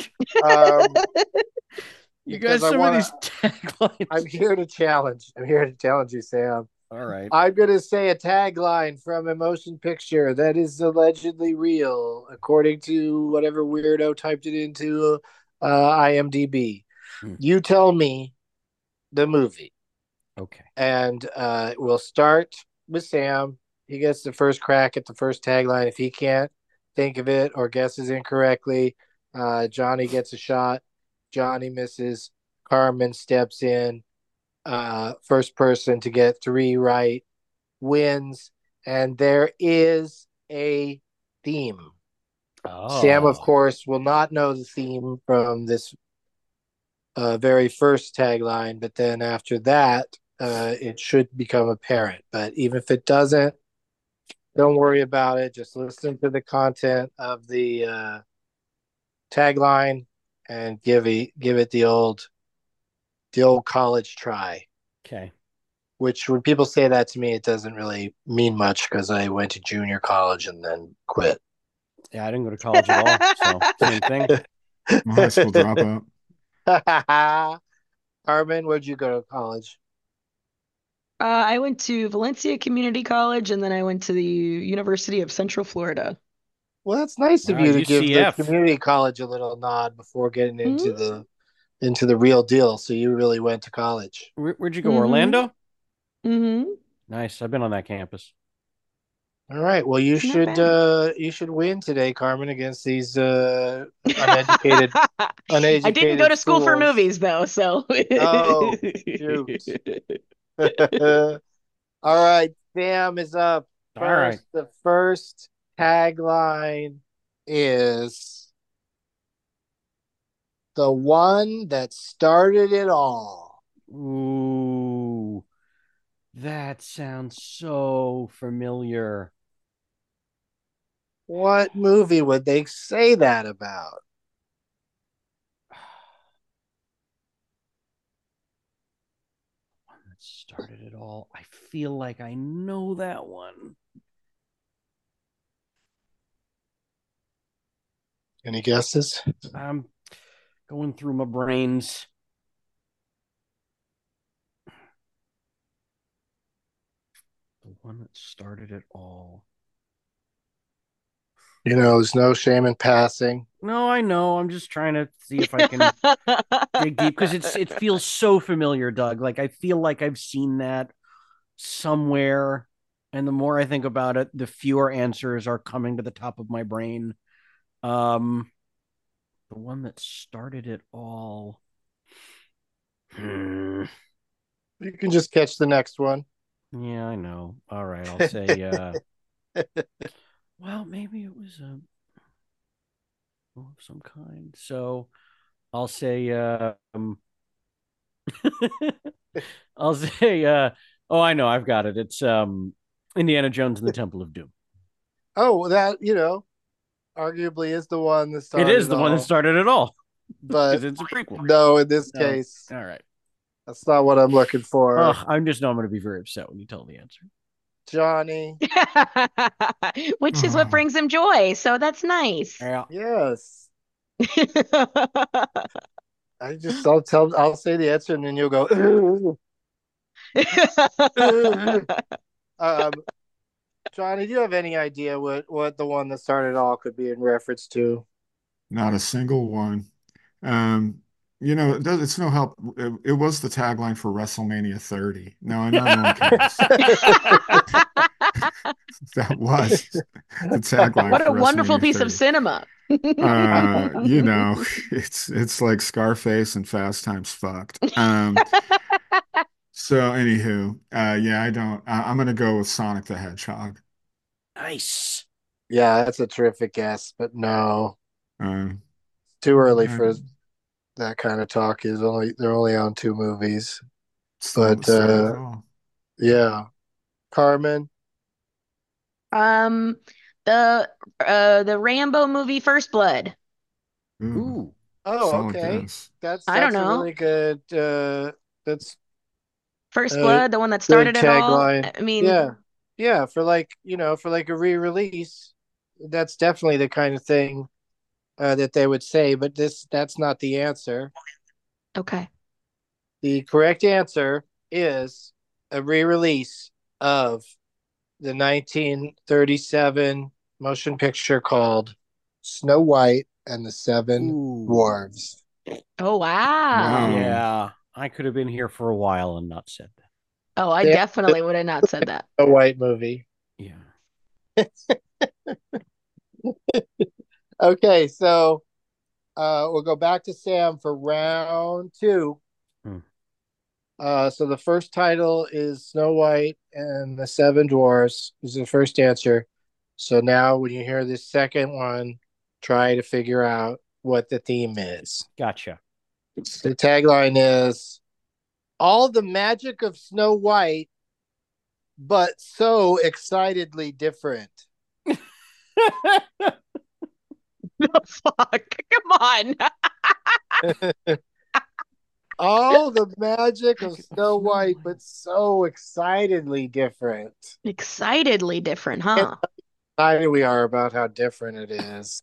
You guys, some of these taglines. I'm here to challenge you, Sam. All right. I'm going to say a tagline from a motion picture that is allegedly real, according to whatever weirdo typed it into IMDb. You tell me the movie. Okay. And we'll start with Sam. He gets the first crack at the first tagline. If he can't think of it or guesses incorrectly, Johnny gets a shot. Johnny misses. Carmen steps in. First person to get 3 right wins, and there is a theme. Sam, of course, will not know the theme from this very first tagline, but then after that, it should become apparent. But even if it doesn't, don't worry about it. Just listen to the content of the tagline and give it the old college try. Okay. Which when people say that to me, it doesn't really mean much because I went to junior college and then quit. Yeah, I didn't go to college at all. So same thing. I'm a high school dropout. Carmen, where'd you go to college? I went to Valencia Community College, and then I went to the University of Central Florida. Well, that's nice of you to give the community college a little nod before getting into the real deal. So you really went to college. Where'd you go? Orlando? Mm-hmm. Nice. I've been on that campus. All right. Well, you should win today, Carmen, against these uneducated. I didn't go to school for movies, though. So. Oh, shoot. All right. Sam is up. All right. The first tagline is the one that started it all. Ooh, that sounds so familiar. What movie would they say that about? One that started it all. I feel like I know that one. Any guesses? I'm going through my brains. The one that started it all. You know, there's no shame in passing. No, I know. I'm just trying to see if I can dig deep because it feels so familiar, Doug. Like I feel like I've seen that somewhere, and the more I think about it, the fewer answers are coming to the top of my brain. The one that started it all. You can just catch the next one. Yeah, I know. All right, I'll say well, maybe it was of some kind. So I'll say I'll say oh, I know, I've got it. It's Indiana Jones and the Temple of Doom. Oh, that, arguably is the one that started it. It is the one that started it all. But it's a prequel. No, in this case. All right. That's not what I'm looking for. Oh, I just know I'm going to be very upset when you tell the answer. Johnny. Which is what brings him joy. So that's nice. Yeah. Yes. I'll say the answer and then you'll go. Johnny, do you have any idea what the one that started it all could be in reference to? Not a single one. It's no help. It was the tagline for WrestleMania 30. No, I know no one cares. That was the tagline. What a wonderful piece of cinema. It's like Scarface and Fast Times Fucked. So anywho, I'm gonna go with Sonic the Hedgehog. Nice. Yeah, that's a terrific guess, but no. Too early for that kind of talk. They're only on 2 movies. But yeah. Carmen. The Rambo movie First Blood. Ooh. Oh, okay. That's I don't know. A really good that's First Blood, the one that started it all. I mean, yeah, for a re-release, that's definitely the kind of thing that they would say, but that's not the answer. Okay. The correct answer is a re-release of the 1937 motion picture called Snow White and the Seven Dwarves. Oh, wow. Yeah, I could have been here for a while and not said that. Oh, I definitely would have not said that. A white movie. Yeah. Okay, so we'll go back to Sam for round 2. So the first title is Snow White and the Seven Dwarfs is the first answer. So now when you hear this second one, try to figure out what the theme is. Gotcha. The tagline is all the magic of Snow White, but so excitedly different. The fuck? Come on. All the magic of Snow White, but so excitedly different. Excitedly different, huh? How excited we are about how different it is.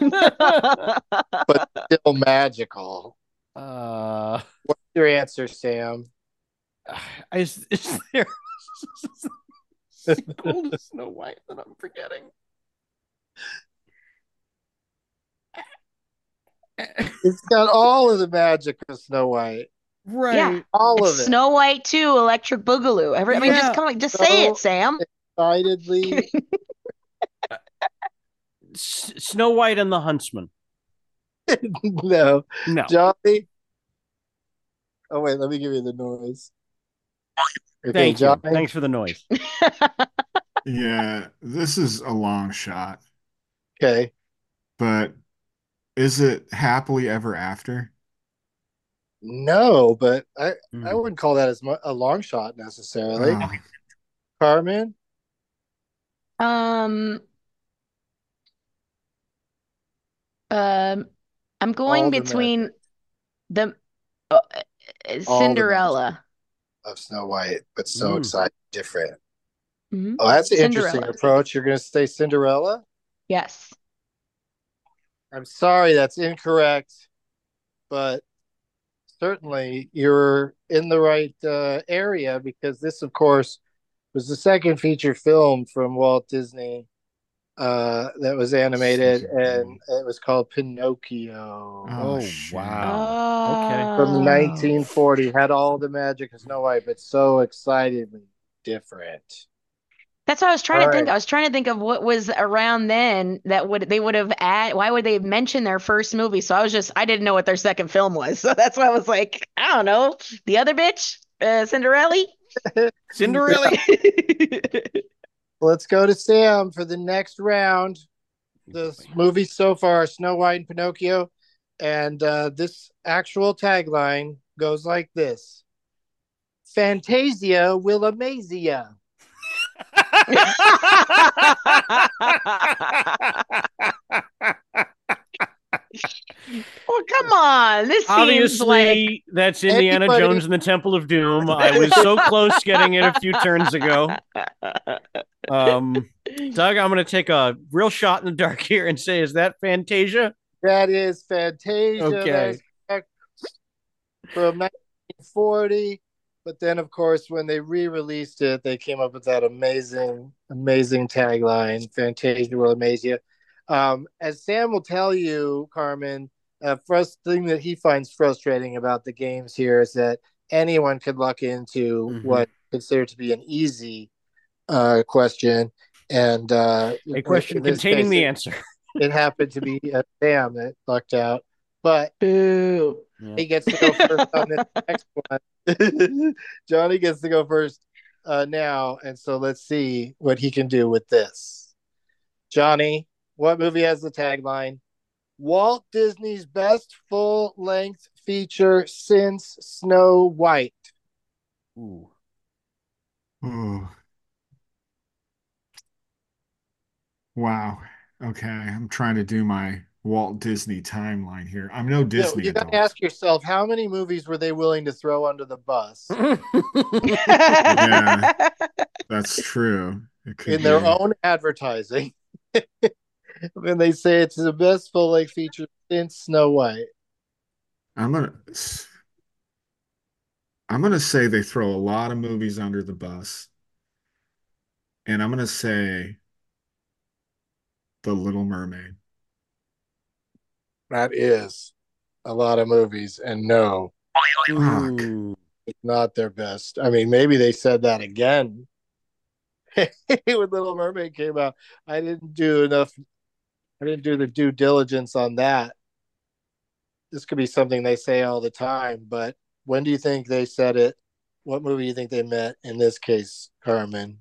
But still magical. What's your answer, Sam? Is there a sequel to Snow White that I'm forgetting? It's got all of the magic of Snow White. Right. Yeah. All of it. Snow White 2, Electric Boogaloo. I mean, just say it, Sam. Excitedly. Snow White and the Huntsman. No. Johnny? Oh, wait, let me give you the noise. Okay, Thank you. Johnny? Thanks for the noise. Yeah, this is a long shot. Okay. But is it Happily Ever After? No, but I wouldn't call that as a long shot necessarily. Carmen? I'm going between the Cinderella of Snow White, but so excited different. Mm-hmm. Oh, that's an interesting approach. You're going to say Cinderella? Yes. I'm sorry, that's incorrect, but certainly you're in the right area because this, of course, was the second feature film from Walt Disney that was animated, and it was called Pinocchio. Oh wow. Okay. From 1940, had all the magic of Snow White, but so excitedly different. That's what I was trying to think. I was trying to think of what was around then that they would have why would they have mentioned their first movie? So I didn't know what their second film was. So that's why I was like, I don't know. The other bitch, Cinderella. Cinderella. Let's go to Sam for the next round. The movies so far are Snow White and Pinocchio. And this actual tagline goes like this. Fantasia will amaze ya. Well, come on. This obviously seems like that's Indiana Jones and the Temple of Doom. I was so close getting it a few turns ago. Doug, I'm going to take a real shot in the dark here and say, is that Fantasia? That is Fantasia. Okay. That is correct. From 1940. But then, of course, when they re-released it, they came up with that amazing tagline, Fantasia will amaze you. As Sam will tell you, Carmen, first thing that he finds frustrating about the games here is that anyone could luck into what considered to be an easy question, and a question containing the answer. It happened to be Sam that lucked out, but he gets to go first on this next one. Johnny gets to go first now, and so let's see what he can do with this. Johnny, what movie has the tagline, Walt Disney's best full-length feature since Snow White? Ooh. Wow. Okay, I'm trying to do my Walt Disney timeline here. I'm no Disney. You got to ask yourself, how many movies were they willing to throw under the bus? Yeah, that's true. In their own advertising. When they say it's the best full-length feature since Snow White. I'm gonna say they throw a lot of movies under the bus. And I'm gonna say The Little Mermaid. That is a lot of movies, and no, it's not their best. I mean, maybe they said that again when Little Mermaid came out. I didn't do the due diligence on that. This could be something they say all the time, but when do you think they said it? What movie do you think they meant in this case, Carmen?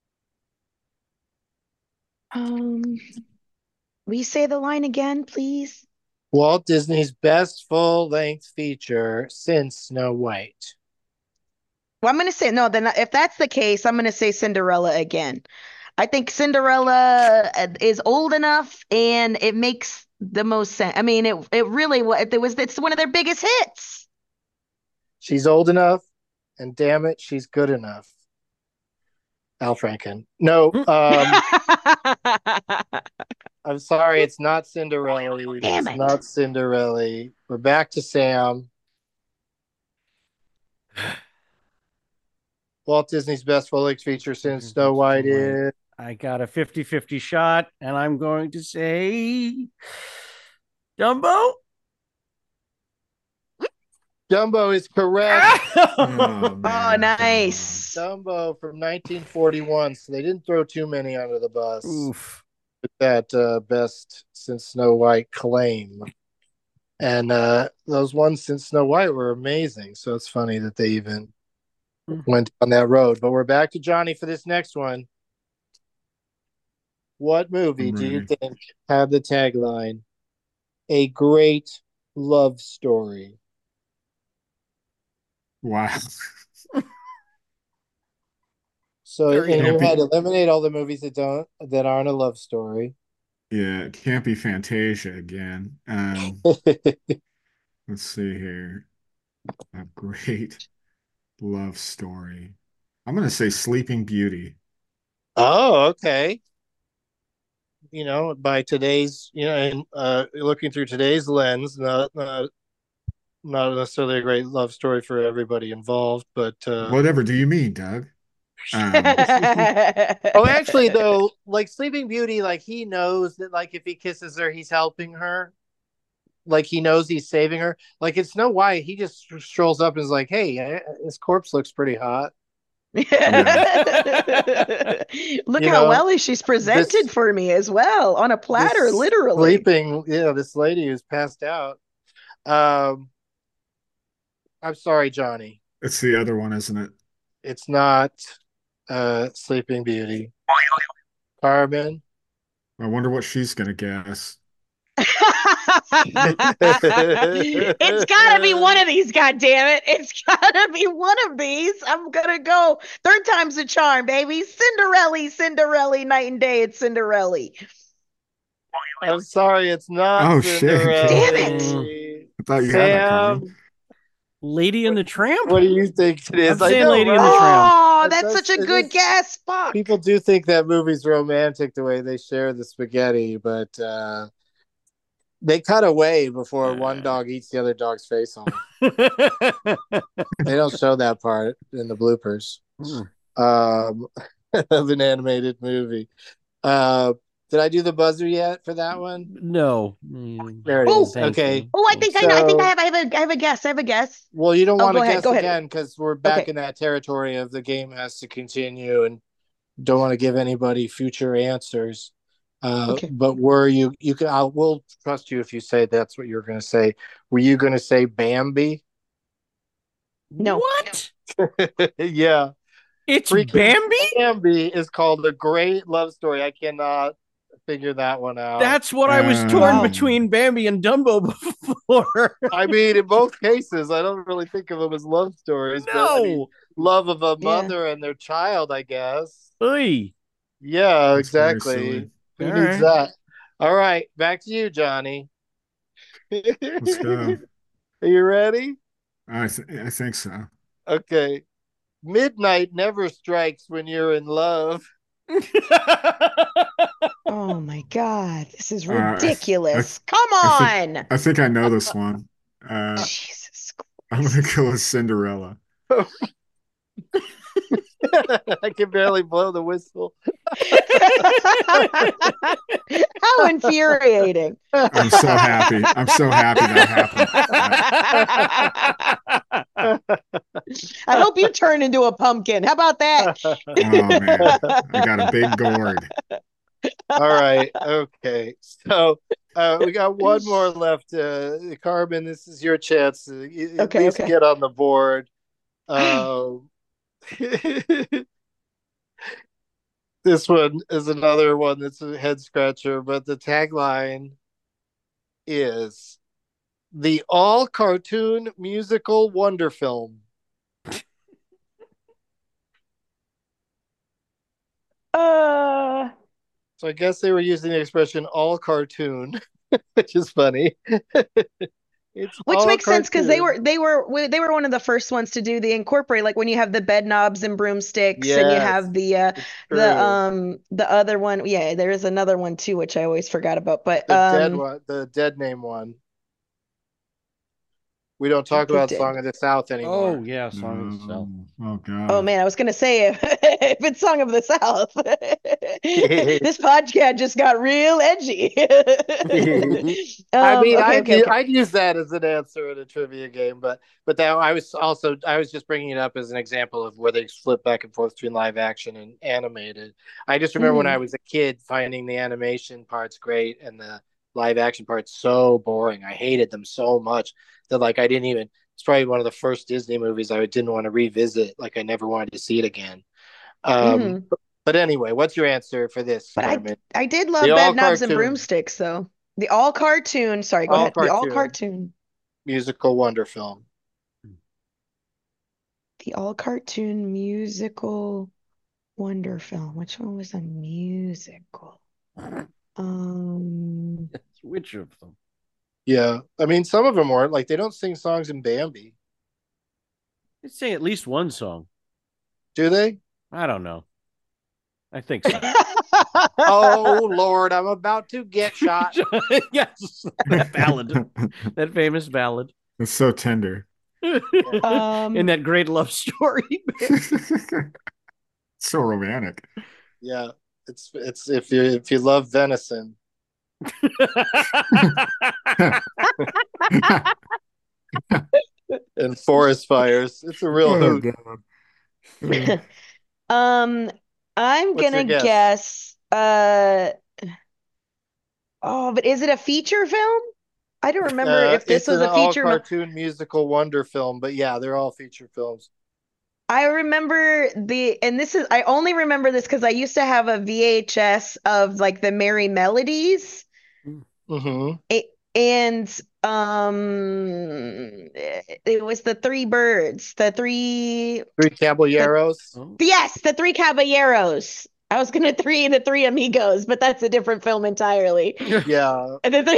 Will you say the line again, please? Walt Disney's best full-length feature since Snow White. Well, I'm going to say no. Then, if that's the case, I'm going to say Cinderella again. I think Cinderella is old enough, and it makes the most sense. I mean, it's one of their biggest hits. She's old enough, and damn it, she's good enough. Al Franken. No, I'm sorry, it's not Cinderella. Damn it. It's not Cinderella. We're back to Sam. Walt Disney's best full-length feature since Snow White is... I got a 50-50 shot, and I'm going to say Dumbo. Dumbo is correct. Oh, nice. Dumbo from 1941, so they didn't throw too many under the bus. Oof. With that best since Snow White claim. And those ones since Snow White were amazing, so it's funny that they even went on that road. But we're back to Johnny for this next one. What movie do you think had the tagline, A Great Love Story? Wow. So in your head, eliminate all the movies that aren't a love story. Yeah, it can't be Fantasia again. Let's see here. A great love story. I'm going to say Sleeping Beauty. Oh, okay. By today's, and looking through today's lens, not necessarily a great love story for everybody involved, but whatever do you mean, Doug? Actually, though, like Sleeping Beauty, like he knows that, like if he kisses her, he's helping her. Like he knows he's saving her. Like it's Snow White, he just strolls up and is like, "Hey, his corpse looks pretty hot." Look how well she's presented for me as well on a platter, literally. Sleeping, this lady who's passed out. I'm sorry, Johnny. It's the other one, isn't it? It's not Sleeping Beauty. Carmen. I wonder what she's gonna guess. It's gotta be one of these, goddammit. It's gotta be one of these. I'm gonna go third time's a charm, baby. Cinderella, night and day. It's Cinderella. I'm sorry, it's not. Oh Cinderella. shit! Damn it! I thought you had that coming. Lady and the Tramp. What do you think it is? I'm saying Lady and the Tramp. Oh, that's such a good guess. Fuck. People do think that movie's romantic the way they share the spaghetti, but they cut away before one dog eats the other dog's face off. They don't show that part in the bloopers of an animated movie. Did I do the buzzer yet for that one? No. There it is. Okay. Oh, I think I have a guess. I have a guess. Well, you don't want to guess go again because we're back in that territory of the game has to continue and don't want to give anybody future answers. But were you we'll trust you if you say that's what you're going to say. Were you going to say Bambi? No. What? Yeah. It's Bambi? Bambi is called A Great Love Story. I cannot figure that one out. That's what I was torn between Bambi and Dumbo before. I mean, in both cases, I don't really think of them as love stories. No. But, I mean, love of a mother and their child, I guess. Oy. Yeah, that's exactly. Who needs that? All right, back to you, Johnny. Let's go. Are you ready? I think so. Okay. Midnight never strikes when you're in love. Oh my God, this is ridiculous. Come on. I think I know this one. Jesus Christ. I'm going to go with Cinderella. I can barely blow the whistle. How infuriating. I'm so happy. I'm so happy that happened. I hope you turn into a pumpkin. How about that? Oh, man. I got a big gourd. All right. Okay. So we got one more left. Carmen, this is your chance to at least get on the board. This one is another one that's a head scratcher, but the tagline is the all cartoon musical wonder film. So I guess they were using the expression all cartoon, which is funny. Which makes sense because they were one of the first ones to do the incorporate, like when you have the bed knobs and broomsticks, and you have the other one. Yeah, there is another one too, which I always forgot about. But the dead name one. We don't talk about Song of the South anymore. Oh yeah, Song of the South. Oh god. Oh man, I was gonna say if it's Song of the South, this podcast just got real edgy. I mean, I'd use that as an answer in a trivia game, but that I was just bringing it up as an example of where they flip back and forth between live action and animated. I just remember when I was a kid finding the animation parts great and the live action parts so boring. I hated them so much that like I didn't even. It's probably one of the first Disney movies I didn't want to revisit. Like I never wanted to see it again. But anyway, what's your answer for this? But I did love Bed Knobs and Broomsticks, though. The all cartoon. Sorry, go ahead. The all cartoon musical wonder film. The all cartoon musical wonder film. Which one was a musical? Which of them? Yeah, I mean, some of them weren't. Like, they don't sing songs in Bambi. They sing at least one song. Do they? I don't know. I think so. Oh, Lord, I'm about to get shot. Yes, that ballad. That famous ballad. It's so tender. In that great love story. So romantic. Yeah, it's if you love venison. And forest fires. It's a real hoot. I'm gonna guess but is it a feature film? I don't remember if this was a feature cartoon musical wonder film, but yeah, they're all feature films. I remember I only remember this because I used to have a VHS of like the Merry Melodies. Mm-hmm. And it was the three birds, the three caballeros. Yes, the three caballeros. I was gonna the three amigos, but that's a different film entirely. Yeah.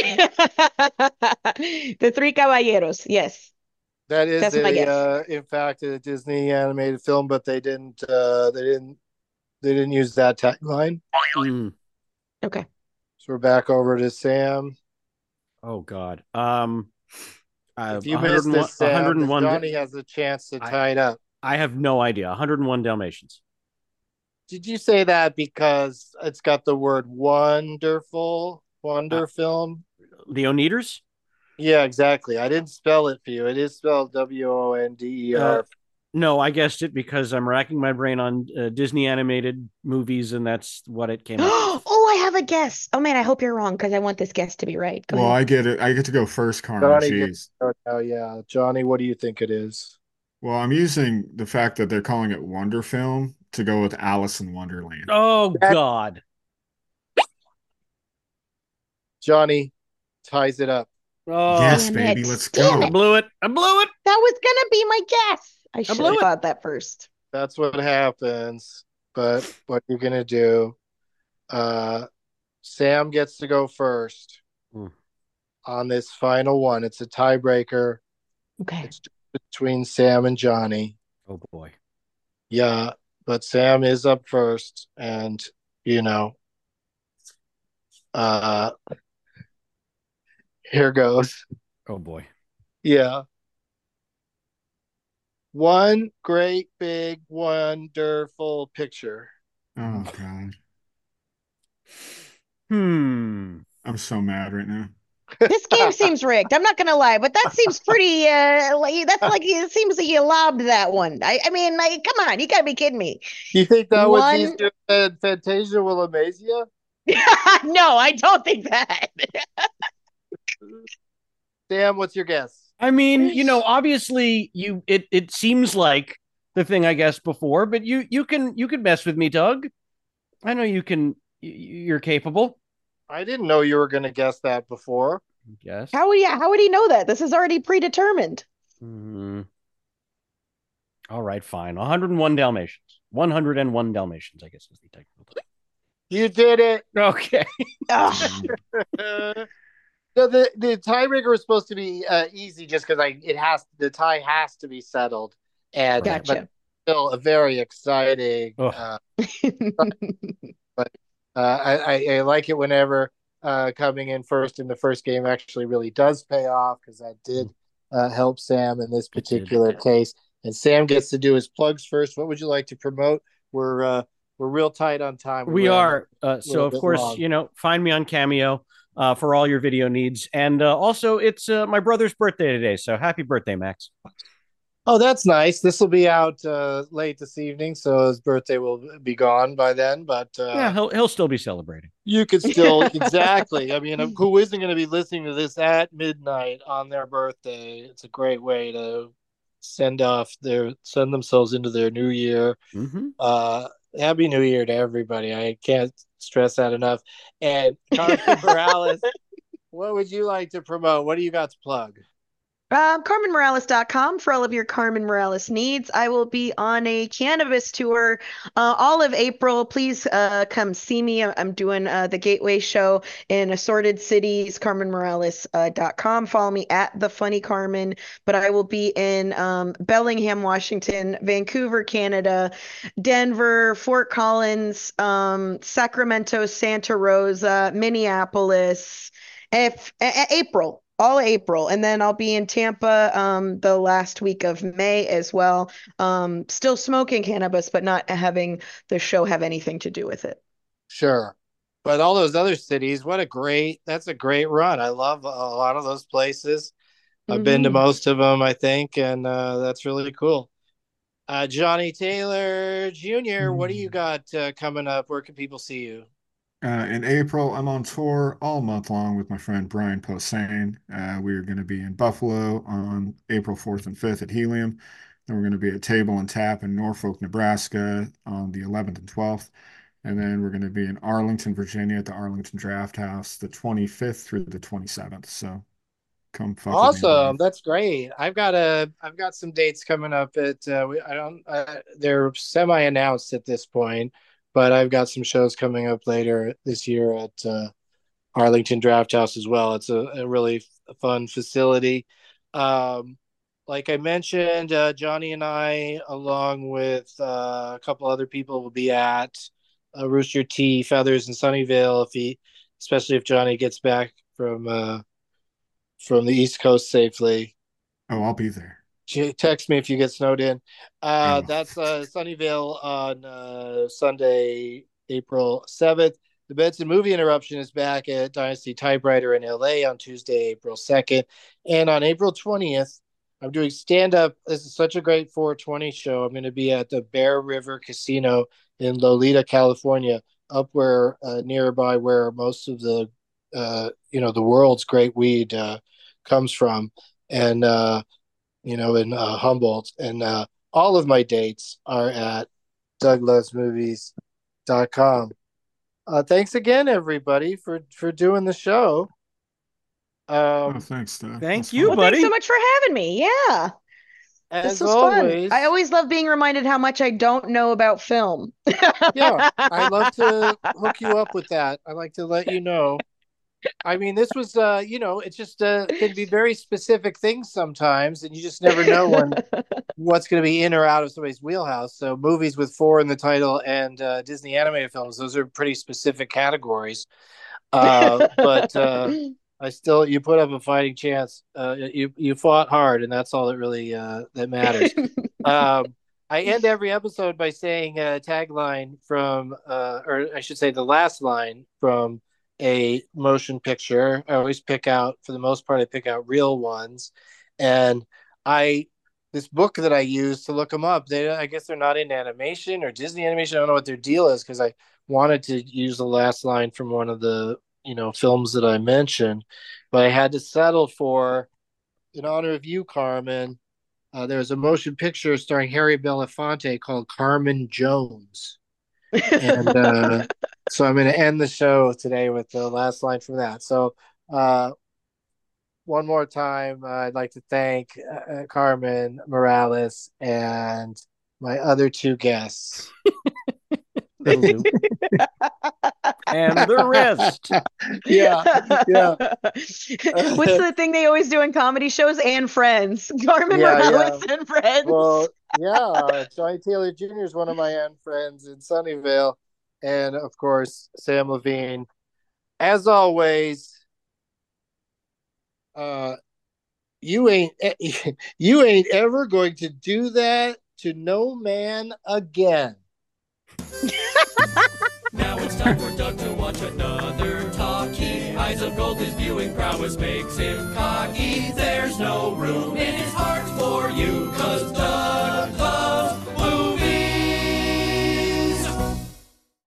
The three caballeros, yes. That is in fact a Disney animated film, but they didn't use that tagline. Okay. So we're back over to Sam. Oh God. If you missed this, Sam, Johnny has a chance to tie it up. I have no idea. 101 Dalmatians. Did you say that because it's got the word wonderful, wonder film? The Oneaters? Yeah, exactly. I didn't spell it for you. It is spelled Wonder. No, I guessed it because I'm racking my brain on Disney animated movies, and that's what it came up with. Oh, I have a guess. Oh man, I hope you're wrong because I want this guess to be right. Go ahead. I get it. I get to go first, Carmen. Oh yeah, Johnny, what do you think it is? Well, I'm using the fact that they're calling it Wonder Film to go with Alice in Wonderland. Oh God. Johnny ties it up. Oh, yes, baby. Let's go. I blew it. That was gonna be my guess. I should have thought that first. That's what happens. But what you're gonna do? Sam gets to go first on this final one. It's a tiebreaker. Okay. It's between Sam and Johnny. Oh boy. Yeah, but Sam is up first, and here goes. Oh boy. Yeah. One great big wonderful picture. Oh God. I'm so mad right now. This game seems rigged. I'm not gonna lie, but that seems pretty. It seems like you lobbed that one. I mean, come on, you gotta be kidding me. You think that was easier than Fantasia Will Amaze You? No, I don't think that. Sam, what's your guess? I mean, obviously, it seems like the thing I guessed before, but you can mess with me, Doug. I know you can. You're capable. I didn't know you were going to guess that before. Yes. How would he know that? This is already predetermined. All right, fine. 101 Dalmatians. 101 Dalmatians, I guess is the technical title. You did it. Okay. No, the tiebreaker was supposed to be easy just because the tie has to be settled, and gotcha. But still a very exciting. But I like it whenever coming in first in the first game actually really does pay off, because that did help Sam in this particular case. And Sam gets to do his plugs first. What would you like to promote? We're real tight on time. We are. So of course, long. Find me on Cameo for all your video needs. And also it's my brother's birthday today. So happy birthday, Max. Oh, that's nice. This will be out late this evening, so his birthday will be gone by then. But yeah, he'll still be celebrating. You could still exactly. I mean, who isn't going to be listening to this at midnight on their birthday? It's a great way to send themselves into their new year. Happy New Year to everybody. I can't stress that enough. And Carmen Morales, what would you like to promote? What do you got to plug? CarmenMorales.com for all of your Carmen Morales needs. I will be on a cannabis tour all of April. Please come see me. I'm doing the Gateway show in assorted cities. CarmenMorales.com. Follow me at The Funny Carmen. But I will be in Bellingham, Washington, Vancouver, Canada, Denver, Fort Collins, Sacramento, Santa Rosa, Minneapolis. April. All April, and then I'll be in Tampa the last week of May as well. Still smoking cannabis, but not having the show have anything to do with it. Sure. But all those other cities, that's a great run. I love a lot of those places. I've been to most of them, I think, and that's really cool. Johnny Taylor Jr., what do you got coming up? Where can people see you? In April, I'm on tour all month long with my friend Brian Posehn. We're going to be in Buffalo on April 4th and 5th at Helium. Then we're going to be at Table and Tap in Norfolk, Nebraska on the 11th and 12th. And then we're going to be in Arlington, Virginia at the Arlington Draft House, the 25th through the 27th. So come fuck awesome. That's great. I've got some dates coming up at they're semi-announced at this point, but I've got some shows coming up later this year at Arlington Draft House as well. It's a really fun facility. Like I mentioned, Johnny and I, along with a couple other people, will be at Rooster Tea Feathers in Sunnyvale, especially if Johnny gets back from the East Coast safely. Oh, I'll be there. Text me if you get snowed in. That's Sunnyvale on Sunday, April 7th. The Benson Movie Interruption is back at Dynasty Typewriter in LA on Tuesday, April 2nd. And on April 20th, I'm doing stand-up. This is such a great 420 show. I'm going to be at the Bear River Casino in Lolita, California, up where nearby where most of the the world's great weed comes from, and in Humboldt. And all of my dates are at DougLovesMovies.com. Thanks again, everybody, for doing the show. Thanks, Doug. Thank you, buddy. Thanks so much for having me. Yeah. This was always, fun. I always love being reminded how much I don't know about film. Yeah, I love to hook you up with that. I like to let you know. I mean, this was, it's just can be very specific things sometimes, and you just never know what's going to be in or out of somebody's wheelhouse. So movies with 4 in the title and Disney animated films, those are pretty specific categories. But you put up a fighting chance. You fought hard, and that's all that really that matters. I end every episode by saying a tagline from, or I should say the last line from a motion picture. I always pick out real ones. And this book that I use to look them up, I guess they're not in animation or Disney animation. I don't know what their deal is, because I wanted to use the last line from one of the films that I mentioned, but I had to settle for, in honor of you, Carmen, there's a motion picture starring Harry Belafonte called Carmen Jones. And so I'm going to end the show today with the last line from that. So one more time, I'd like to thank Carmen Morales and my other 2 guests. And the rest. Yeah. What's the thing they always do in comedy shows? And Friends. Carmen Morales and Friends. Well, yeah. Johnny Taylor Jr. is one of my and friends in Sunnyvale. And, of course, Sam Levine. As always, you ain't ever going to do that to no man again. Now it's time for Doug to watch another talkie. Eyes of gold, his viewing prowess makes him cocky. There's no room in